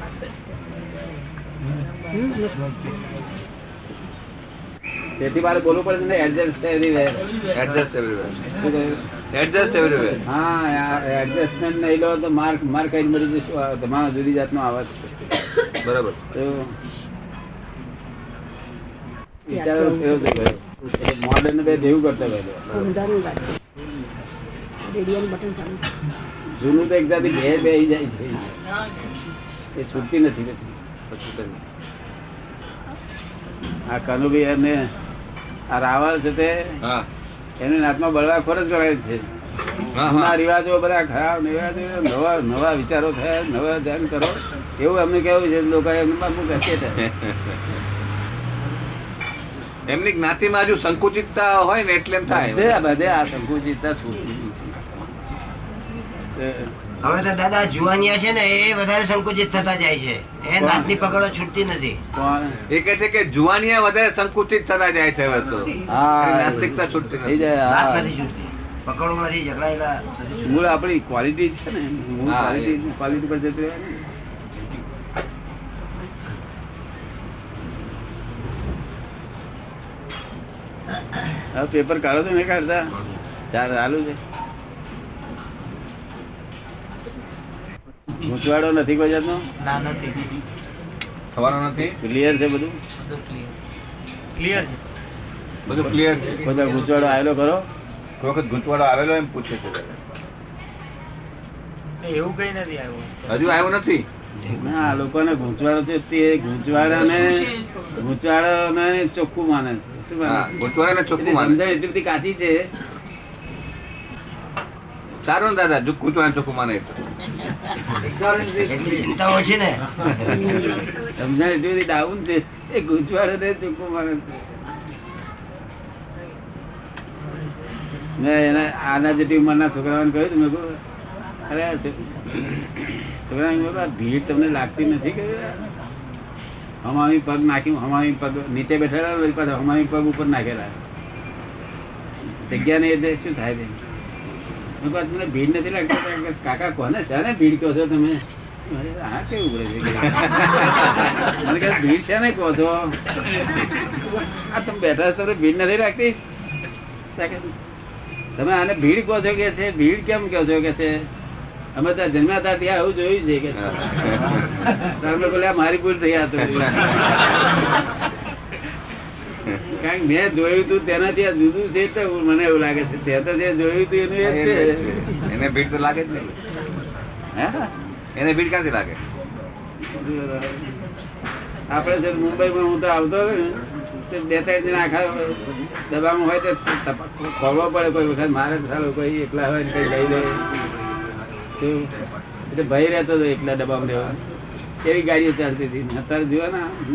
તેથી મારે બોલવું પડે છે ને એડજસ્ટ એવરીવેર. Adjust everywhere. શું કહ્યું? Adjust everywhere. હા, એડજસ્ટમેન્ટ નહીં લો તો માર્ક માર ખાઈને મરી જશું. આ તમારો જુદી જાતનો આવાજ છે. બરાબર. તો વિચારો કેવો થઈ ગયો. મોડર્ન બે જેવું કરતો ગયેલો. જૂનું તો એક જાતિ ઘેર બેસી જાય છે, એ છૂટતી નથી પછી. પછી તો આ કનુભાઈ અને આ રાવળ છે તે હા એને નાતમાં બળવાખોર જ ગણાય છે. જૂના રિવાજો બધા ખરાબ રિવાજો, નવા નવા વિચારો થયા, નવા ધ્યાન કરો એવું અમને કેવું છે. લોકો એમની જ્ઞાતિમાં હજુ સંકુચિતતા હોય ને એટલે એમ થાય બધે આ સંકુચિતતા છૂટતી. હવે તો દાદા જુવાનિયા છે ને એ વધારે સંકુચિત થતા જાય છે, એ નાતની પકડો છૂટતી નથી. એ કહે છે કે જુવાનિયા વધારે સંકુચિત થતા જાય છે હવે તો, નાસ્તિકતા છૂટતી નથી. નાત નથી છૂટતી, પકડો માંથી ઝઘડાયેલા. મૂળ આપણી ક્વોલિટી છે ને, મૂળ ક્વોલિટી ક્વોલિટી પર જતી રહે ને. હવે પેપર કાઢો તો નહીં કાઢતા? ચાર ચાલુ છે. ગૂંચવાડો નથી કોઈ જાતનો? થવાનો નથી. ક્લિયર છે બધું? ક્લિયર છે, બધું ક્લિયર છે. બધા ગૂંચવાડો આવેલો કરો? કોઈ વખત ગૂંચવાડો આવેલો એમ પૂછે છે. એવું કઈ નથી આવ્યું, હજુ આવ્યો નથી. ના, લોકોને ગૂંચવાડો છે તે ગૂંચવાડાને ગૂંચવાડાને ચોખ્ખું માને છે. શું માને? ગૂંચવાડાને ચોખ્ખું માને. સમજણ એટલી બધી કાચી છે. સારું ને દાદા, જો ગૂંચવાડાને ચોખ્ખું માને ચિંતા ઓછી ને, સમજણ એટલી બધી ડાઉન છે એ ગૂંચવાડાને ચોખ્ખું માને છે. મેં એના આના જેટલી ઉંમરના છોકરાઓને કહ્યું મેં કહું, અરે છોકરા ભીડ તમને લાગતી નથી કે હમામી પગ નાખ્યું, હમામી પગ નીચે બેઠેલા પાછા હમામી પગ ઉપર નાખેલા જગ્યા નહીં એટલે શું થાય છે? તમને ભીડ નથી લાગતી? કાકા કોને છે ને ભીડ કહો છો તમે? હા કેવું બોલે છે? મને કહે ભીડ છે ને કહો છો? આ તમે બેઠા છો ભીડ નથી લાગતી? તમે આને ભીડ કહો છો કે છે? ભીડ કેમ કહો છો કે છે? અમે ત્યાં જન્મ્યા હતા ત્યાં આવું જોયું છે કે તમે બોલ્યા મારી ભૂલ થઈ હતો. કારણ કે મેં જોયું તું તેનાથી આ જુદું છે તો મને એવું લાગે છે. તે તો જે જોયું તું એનું એ જ છે. એને ભીડ તો લાગે જ નહીં. એને ભીડ ક્યાંથી લાગે? આપડે મુંબઈમાં હું તો આવતો હતો ને બે ત્રણ દિન આખા દબામાં હોય તો ખોલવો પડે. કોઈ વખત મારે ચાલો કોઈ એકલા હોય ને કઈ લઈ લે એટલે ભય રહેતો હતો એકલા ડબ્બામાં રહેવા. કેવી ગાડીઓ ચાલતી હતી અત્યારે જોયો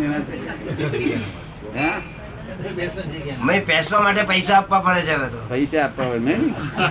ને. પેસવા માટે પૈસા આપવા પડે છે હવે તો. પૈસા આપવા પડે ને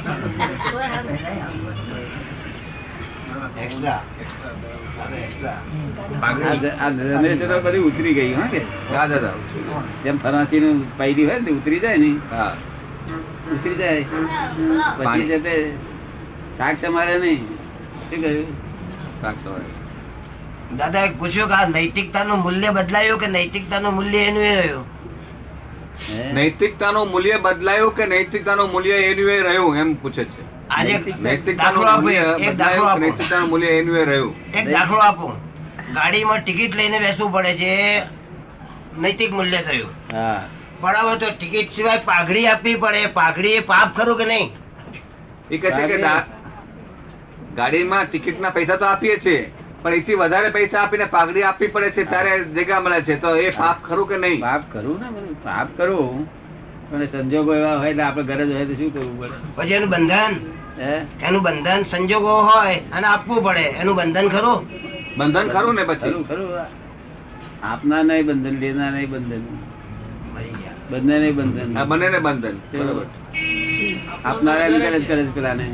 બધી ઉતરી ગઈ. હા કે જેમ ફરાસી નું પૈડી હોય ને ઉતરી જાય ને, ઉતરી જાય પછી જતે શાક સમારે નહીં. શું કહ્યું? શાક સમારે. દાદા પૂછ્યું કે આ નૈતિકતા નું મૂલ્ય બદલાયું કે નૈતિકતા નું મૂલ્ય એનું એ રહ્યું? નૈતિકતાનું મૂલ્ય બદલાયું કે નૈતિકતાનું મૂલ્ય એનું એ રહ્યું એમ પૂછે છે. આજે નૈતિકતાનું મૂલ્ય બદલાયું કે નૈતિકતાનું મૂલ્ય એનું એ રહ્યું? એક દાખલો આપું. ગાડીમાં ટિકિટ લઈને બેસવું પડે છે, નૈતિક મૂલ્ય થયું. પણ હવે તો ટિકિટ સિવાય પાઘડી આપવી પડે, પાઘડી એ પાપ ખરું કે નહીં? એ કહે છે કે ગાડીમાં ટિકિટ ના પૈસા તો આપીએ છીએ પણ એથી વધારે પૈસા આપીને પાઘડી આપવી પડે છે ત્યારે જગ્યા મળે છે, તો એ પાપ ખરું કે નહીં? પાપ ખરું ને, પાપ કરવું પણ સંજોગો એવા હોય એટલે આપડે ઘરે જ હોય તો શું કરવું પડે? પછી એનું બંધન, એનું બંધન સંજોગો હોય અને આપવું પડે, એનું બંધન ખરું? બંધન ખરું ને? પછી ખરું. આપના નહીં બંધન, લેના નહીં બંધન, બંને નહીં બંધન, બંને ને બંધન. બરોબર. આપનારા કરે જ કરે છે પેલા ને.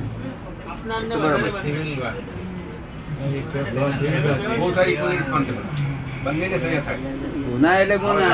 ગુના એટલે ગુના.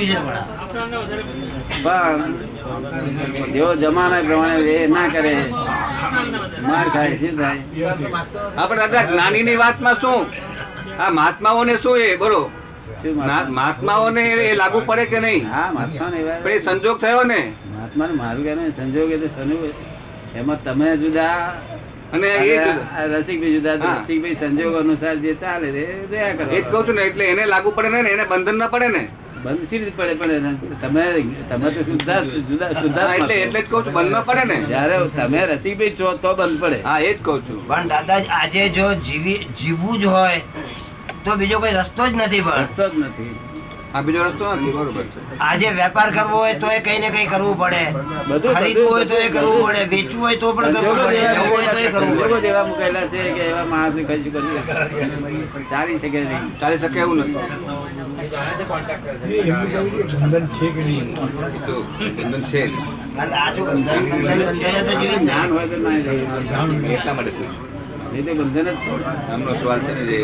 પણ જેવો જમાના પ્રમાણે એ ના કરે માર ખાય. શું થાય? આપડે દાદા જ્ઞાની ની વાતમાં શું, આ મહાત્માઓને શું એ બોલો, મહાત્માઓને એ લાગુ પડે કે નહીં? હા, મહાત્મા પણ એ સંજોગ થયો ને. મહાત્મા ને મારું કે સંજોગ એટલે એમાં તમે જુદા અને રસિકભાઈ જુદા. રસિકભાઈ સંજોગ અનુસાર જે ચાલે એ દયા કરો. એ જ કઉ છું ને, એટલે એને લાગુ પડે ને, એને બંધન ના પડે ને. બંધ સી રીતે પડે? પડે તમે તમે તો શુદ્ધા જુદા શુદ્ધા એટલે એટલે જ કઉ છું બંધ ના પડે ને. જયારે તમે રસિકભાઈ છો તો બંધ પડે. હા, એ જ કઉ છું. પણ દાદા આજે જો જીવી જીવવું જ હોય તો બીજો કોઈ રસ્તો જ નથી. રસ્તો જ નથી. આ બીજો રસ્તો નથી. બરોબર છે. આજે વેપાર કરવો હોય તો કઈ ને કઈ કરવું પડે, ખરીદવું હોય તો કરવું પડે, વેચવું હોય તો પણ કરવું પડે, જવું હોય તો કરવું પડે. એવા મુકાયેલા છે કે એવા માણસ ને કશું કર્યું ચાલી શકે નહીં. ચાલી શકે એવું નથી. બંધન છે કે નહીં? તો બંધન છે જ. કારણ કે આ જો બંધન બંધન બંધાયા તો જેવી જ્ઞાન હોય તો ના જાય. એટલા માટે પૂછ્યું. નહીં તો બંધન જ છોડ. આમનો સવાલ છે ને જે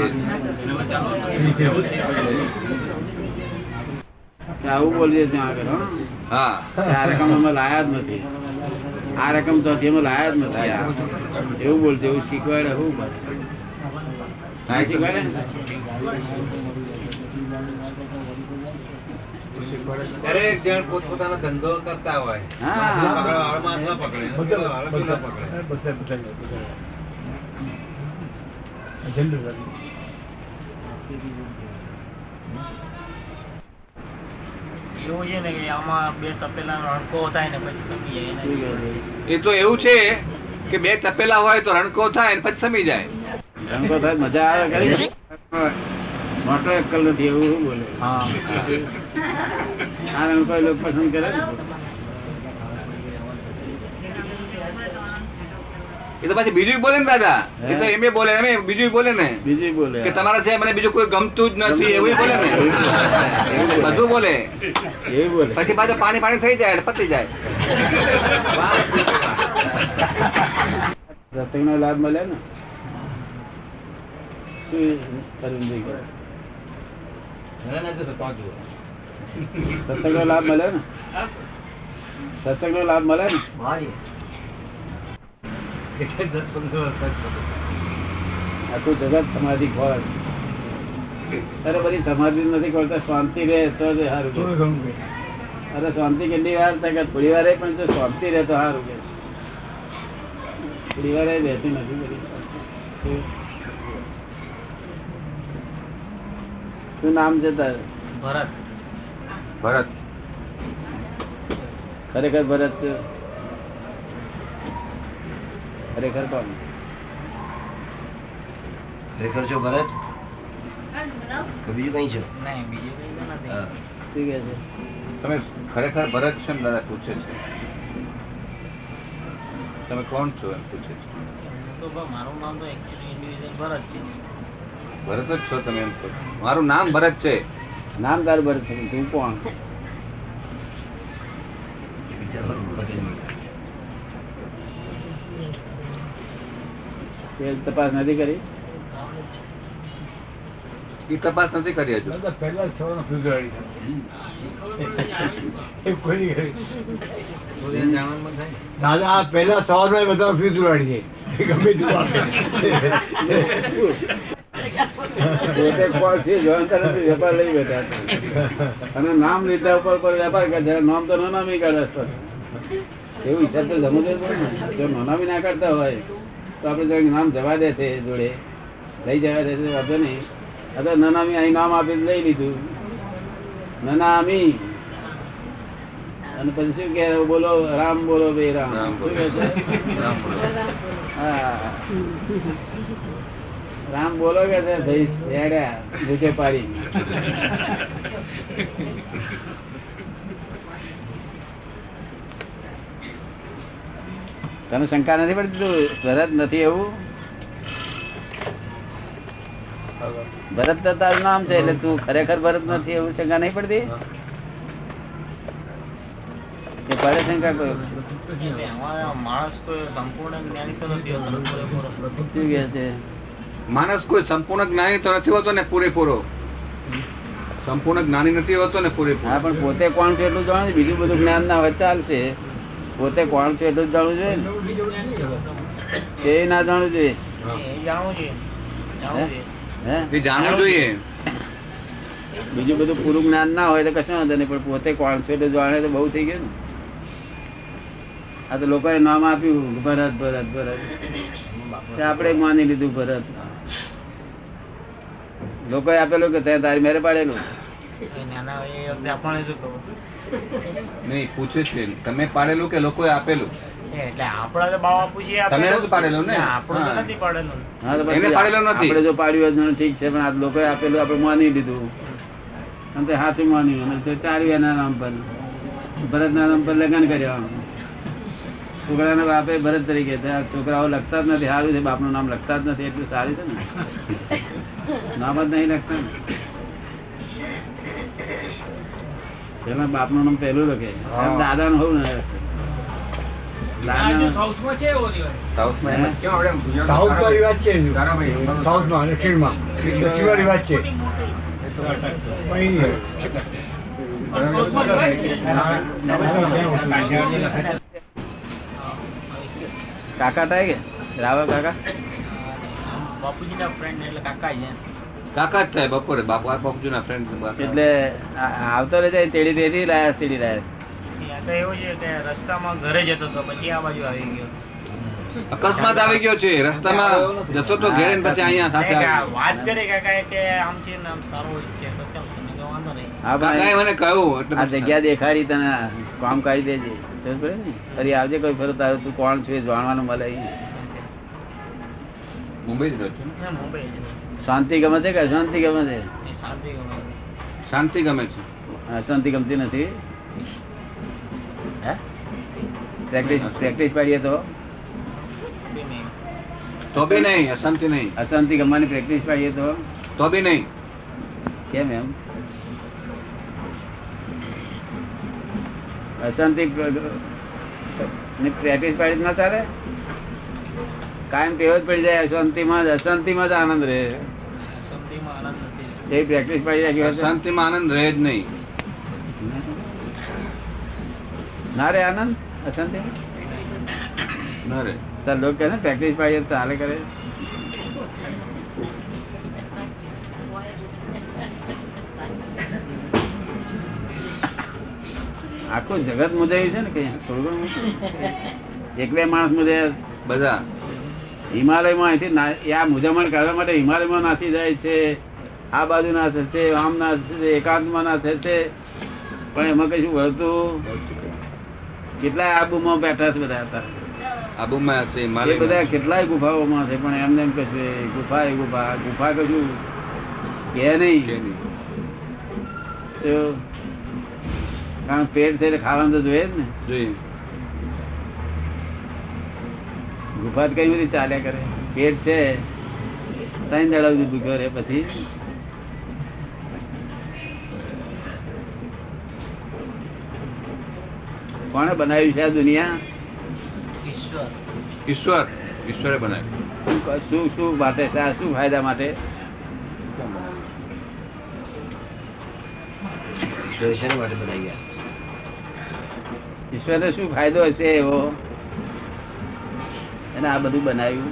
આવું બોલજે ત્યાં આગળ. હા આ રકમ અમે લાયા જ નથી, આ રકમ ચોથી અમે લાયા જ નથી. એવું બોલજે, એવું શીખવાડે. શું શીખવાડે? દરેક જણ પોતપોતાનો ધંધો કરતા હોય. હા. પકડવાવાળો માણસ ના પકડે, પકડવાવાળો બીજો પકડે. બધા બધા જનરલ એવું છે ને કે આમાં બે તપેલા રણકો થાય ને પછી સમી જાય ને. એ તો એવું છે કે બે તપેલા હોય તો રણકો થાય ને પછી સમી જાય. રંગો થાય મજા આવે કરી. મોટો અક્કલ નથી એવું શું બોલે? હા. આ રંગો લોકો પસંદ કરે ને. એ તો પછી બીજું બોલે ને દાદા. એ તો એમ બોલે એમ બીજું બોલે ને બીજું બોલે કે તમારા છે મને બીજું કોઈ ગમતું જ નથી એવું બોલે ને. બધું બોલે. એવું બોલે. પછી પાછું પાણી પાણી થઈ જાય પતી જાય. સત્સંગ નો લાભ મળે ને. શું અરવિંદભાઈ કહે? સત્સંગ નો લાભ મળે ને. સત્સંગ નો લાભ મળે ને. આખું જગત સમાધિ ખોળ. અરે બધી સમાધિ નથી ખોલતા, શાંતિ રહે તો જ સારું. અરે શાંતિ કેટલી વાર થાય? થોડી વાર પણ જો શાંતિ રહે તો સારું. કે થોડી વાર રહેતી નથી બધી. શું નામ છે તારે? ભરત. ભરત. ખરેખર ભરત છે? ખરેખર કોણ? ખરેખર છો ભરત કે બીજું કઈ છો? નહીં બીજું કઈ તો નથી. શું કે છે? તમે ખરેખર ભરત છો ને દાદા પૂછે છે. તમે કોણ છો એમ પૂછે છે. તો બા મારું નામ તો એકચ્યુઅલી ઇન્ડિવિજ્યુઅલ ભરત છે. ભરત જ છો તમે એમ કહો. મારું નામ ભરત છે. નામ તારું ભરત છે, તું કોણ? તપાસ નથી કરી? એ તપાસ નથી કરી હજુ. દાદા પહેલા જ સવારનો ફ્યુઝ દાદા આ પહેલા સવારમાં બધા ફ્યુઝ ઉડાડી દે ગમે પોતે કોણ છે જોવાનું નથી, વેપાર લઈ બેઠા છે. અને નામ લીધા ઉપર પર વેપાર કરે. નામ તો નોનામી કાઢે. એવું હિસાબ તો સમજવું પડે ને. જો નોનામી ના કરતા હોય તો આપડે જો નામ જવા દે છે જોડે લઈ જવા દે છે વાંધો નહીં. આ તો નનામી અહીં નામ આપીને લઈ લીધું નનામી. અને પછી શું કે બોલો રામ બોલો ભાઈ રામ. રામ શું બોલો. કે છે? હા રામ બોલો કે છે ભાઈ હેડ્યા ભૂજે પાડી. તને શંકા નથી પડતી તું ભરત નથી એવું? ભરત તો તારું નામ છે એટલે તું ખરેખર ભરત નથી એવું શંકા નહીં પડતી? એ પડે શંકા કોઈ? માણસ કોઈ સંપૂર્ણ જ્ઞાની તો નથી હોતો ને પૂરેપૂરો. શું કહે છે? માણસ કોઈ સંપૂર્ણ જ્ઞાની તો નથી હોતો ને પૂરેપૂરો. સંપૂર્ણ જ્ઞાની નથી હોતો ને પૂરેપૂરો. હા પણ પોતે કોણ છે એટલું જાણવું, બીજું બધું જ્ઞાન ના હોય ચાલશે. પોતે કોણ છે એટલું જ જાણવું જોઈએ ને. એ ના જાણવું જોઈએ. એ જાણવું જોઈએ. જાણવું જોઈએ. હે એ જાણવું જોઈએ. બીજું બધું પૂરું જ્ઞાન ના હોય તો કશું વાંધો નહીં, પણ પોતે કોણ છે એટલું જાણે તો બહુ થઈ ગયું ને. આ તો લોકોએ નામ આપ્યું ભરત ભરત ભરત, આપણે માની લીધું ભરત. લોકોએ આપેલું કે તારી મેરે પાડેલું. એ નાના એ વખતે આપણને શું ખબર? નહીં પૂછે છે તમે પાડેલું કે લોકોએ આપેલું? એટલે આપડા તો બાવા પૂછીએ તમે નથી પાડેલું ને? આપણું તો નથી પાડેલું. હા તો એને પછી પાડેલું નથી. આપણે જો પાડ્યું હોય તો ઠીક છે, પણ આ લોકોએ આપેલું આપણે માની લીધું. અને તે સાચું માન્યું અને તે ચાલ્યું એના નામ પર. ભરતના નામ પર લગ્ન કર્યા. છોકરાના બાપે ભરત તરીકે, છોકરાઓ લખતા જ નથી. સારું છે, બાપનું નામ લખતા જ નથી એટલું સારું છે ને, નામ જ નહીં લખતા ને. પેલા બાપનું નામ પહેલું લખે, દાદા નું હોવું ને સાઉથમાં છે એવો રિવાજ. સાઉથમાં એમ જ કેમ આપણે ગુજરાતમાં સાઉથમાં રિવાજ છે, તારાભાઈ, સાઉથમાં દક્ષિણમાં દક્ષિણમાં રિવાજ છે. અહીં સાઉથમાં રિવાજ છે. કાકા થાય કે રાવલ કાકા બાપુજીના ફ્રેન્ડ એટલે કાકા છે. કાકા જ થાય બપોરે બાપુ બાપુજી ના ફ્રેન્ડ. એટલે આ- આવતો રહે છે તેડી તેડી લાયા તેડી લાયા. ત્યાં તો એવું છે કે રસ્તામાં ઘરે જતો હતો, પછી આ બાજુ આવી ગયો. અકસ્માત આવી ગયો છે, રસ્તામાં જતો તો ઘેરે ને પછી અહીંયા સાથે કાકા આવ્યો. વાત કરે કાકા કે આમ છે ને આમ સારું છે તો ચાલ તમે તો વાંધો નહીં. હા કાકાએ પણ મને કહ્યું એટલે આ જગ્યા દેખાડી તને કામ કરી દેજે. ખબર પડે ને? ફરી આવજે કોઈ ફરત આવે તું કોણ છું એ જાણવાનું મળે. મુંબઈ જ રહ્યો છું. ના, મુંબઈ છે. શાંતિ ગમે છે કે અશાંતિ ગમે છે? એ શાંતિ ગમે. શાંતિ ગમે છે. અશાંતિ ગમતી નથી. હે પ્રેક્ટિસ પ્રેક્ટિસ પાડીએ તો બી નહીં. તો બી નહીં, અશાંતિ નહીં. અશાંતિ ગમવાની પ્રેક્ટિસ પાડીએ તો તો બી નહીં. કેમ એમ? અશાંતિ પ્રેક્ટિસ પાડી ના ચાલે. કાયમ ટેવ જ પડી જાય અશાંતિમાં જ. અશાંતિમાં જ આનંદ રહે. શાંતિમાં આનંદ નથી. એ પ્રેક્ટિસ પાડી રાખી હોય તો શાંતિમાં આનંદ રહે જ નહીં. ના રે આનંદ અશાંતિ. ના રે. તાર લોકો કહે ને પ્રેક્ટિસ પાડીએ તો હાલે કરે. આખું જગત મુજાયું છે ને કઈ થોડું ઘણું. એક બે માણસ મુજાયા. બધા હિમાલયમાં અહીંથી ના- આ મુજામણ કરવા માટે હિમાલયમાં નાસી જાય છે. આ બાજુ નાસે છે, આમ નાસે છે, એકાંતમાં નાસે છે, પણ એમાં કશું વળતું. કેટલાય આબુમાં બેઠા છે બધા હતા. આબુમાં હશે, એ હિમાલયમાં. બધા કેટલાય ગુફાઓમાં છે, પણ એમને એમ કશું એ ગુફા એ ગુફા ગુફા કશું કે છે નહીં. નહીં. તો કારણ પેટ છે એટલે ખાવાનું તો જોઈએ જ ને. જોઈએ. ગુફા તો કઈ બધી ચાલ્યા કરે. પેટ છે ત્રણ દાડા સુધી ભૂખ્યો રહે. પછી કોણે બનાવ્યું છે આ દુનિયા? ઈશ્વર. ઈશ્વર ઈશ્વરે બનાવ્યું. શું શું માટે છે આ? શું ફાયદા માટે? શેના માટે બનાવી ગયા? ઈશ્વરને શું ફાયદો હશે એવો એને આ બધું બનાવ્યું?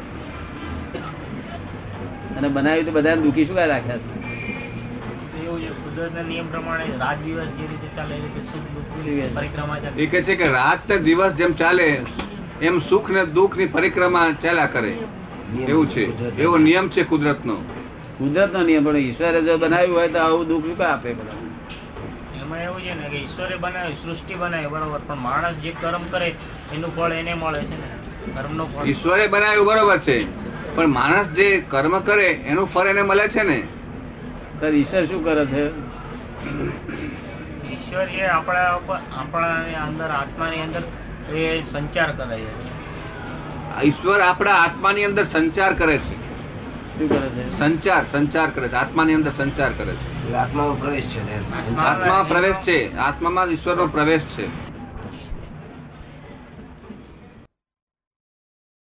અને બનાવ્યું તો બધાને દુઃખી શું કાંઈ રાખ્યા છે? એવું છે કુદરતના નિયમ પ્રમાણે રાત દિવસ જે રીતે ચાલે એ રીતે સુખ દુઃખની પરિક્રમા ચાલે. એ કે છે કે રાત ને દિવસ જેમ ચાલે એમ સુખ ને દુઃખ ની પરિક્રમા ચાલ્યા કરે. એવું છે, એવો નિયમ છે કુદરત નો. કુદરતનો નિયમ. પણ ઈશ્વરે જો બનાવ્યું હોય તો આવું દુઃખ શું કાંઈ આપે બધા? એમાં એવું છે ને કે ઈશ્વરે બનાવ્યું, સૃષ્ટિ બનાવી બરોબર, પણ માણસ જે કર્મ કરે એનું ફળ એને મળે છે ને. કર્મનો ફળ ઈશ્વરે બનાવ્યું બરોબર છે, પણ માણસ જે કર્મ કરે એનું ફળ એને મળે છે ને. તો ઈશ્વર શું કરે છે? ઈશ્વર એ આપણા ઉપર આપણાની અંદર આત્માની અંદર એ સંચાર કરે છે. ઈશ્વર આપણા આત્માની અંદર સંચાર કરે છે. શું કરે છે? સંચાર સંચાર કરે છે. આત્માની અંદર સંચાર કરે છે. આત્માનો પ્રવેશ છે ને. આત્મા પ્રવેશ છે. આત્મામાં ઈશ્વરનો પ્રવેશ છે.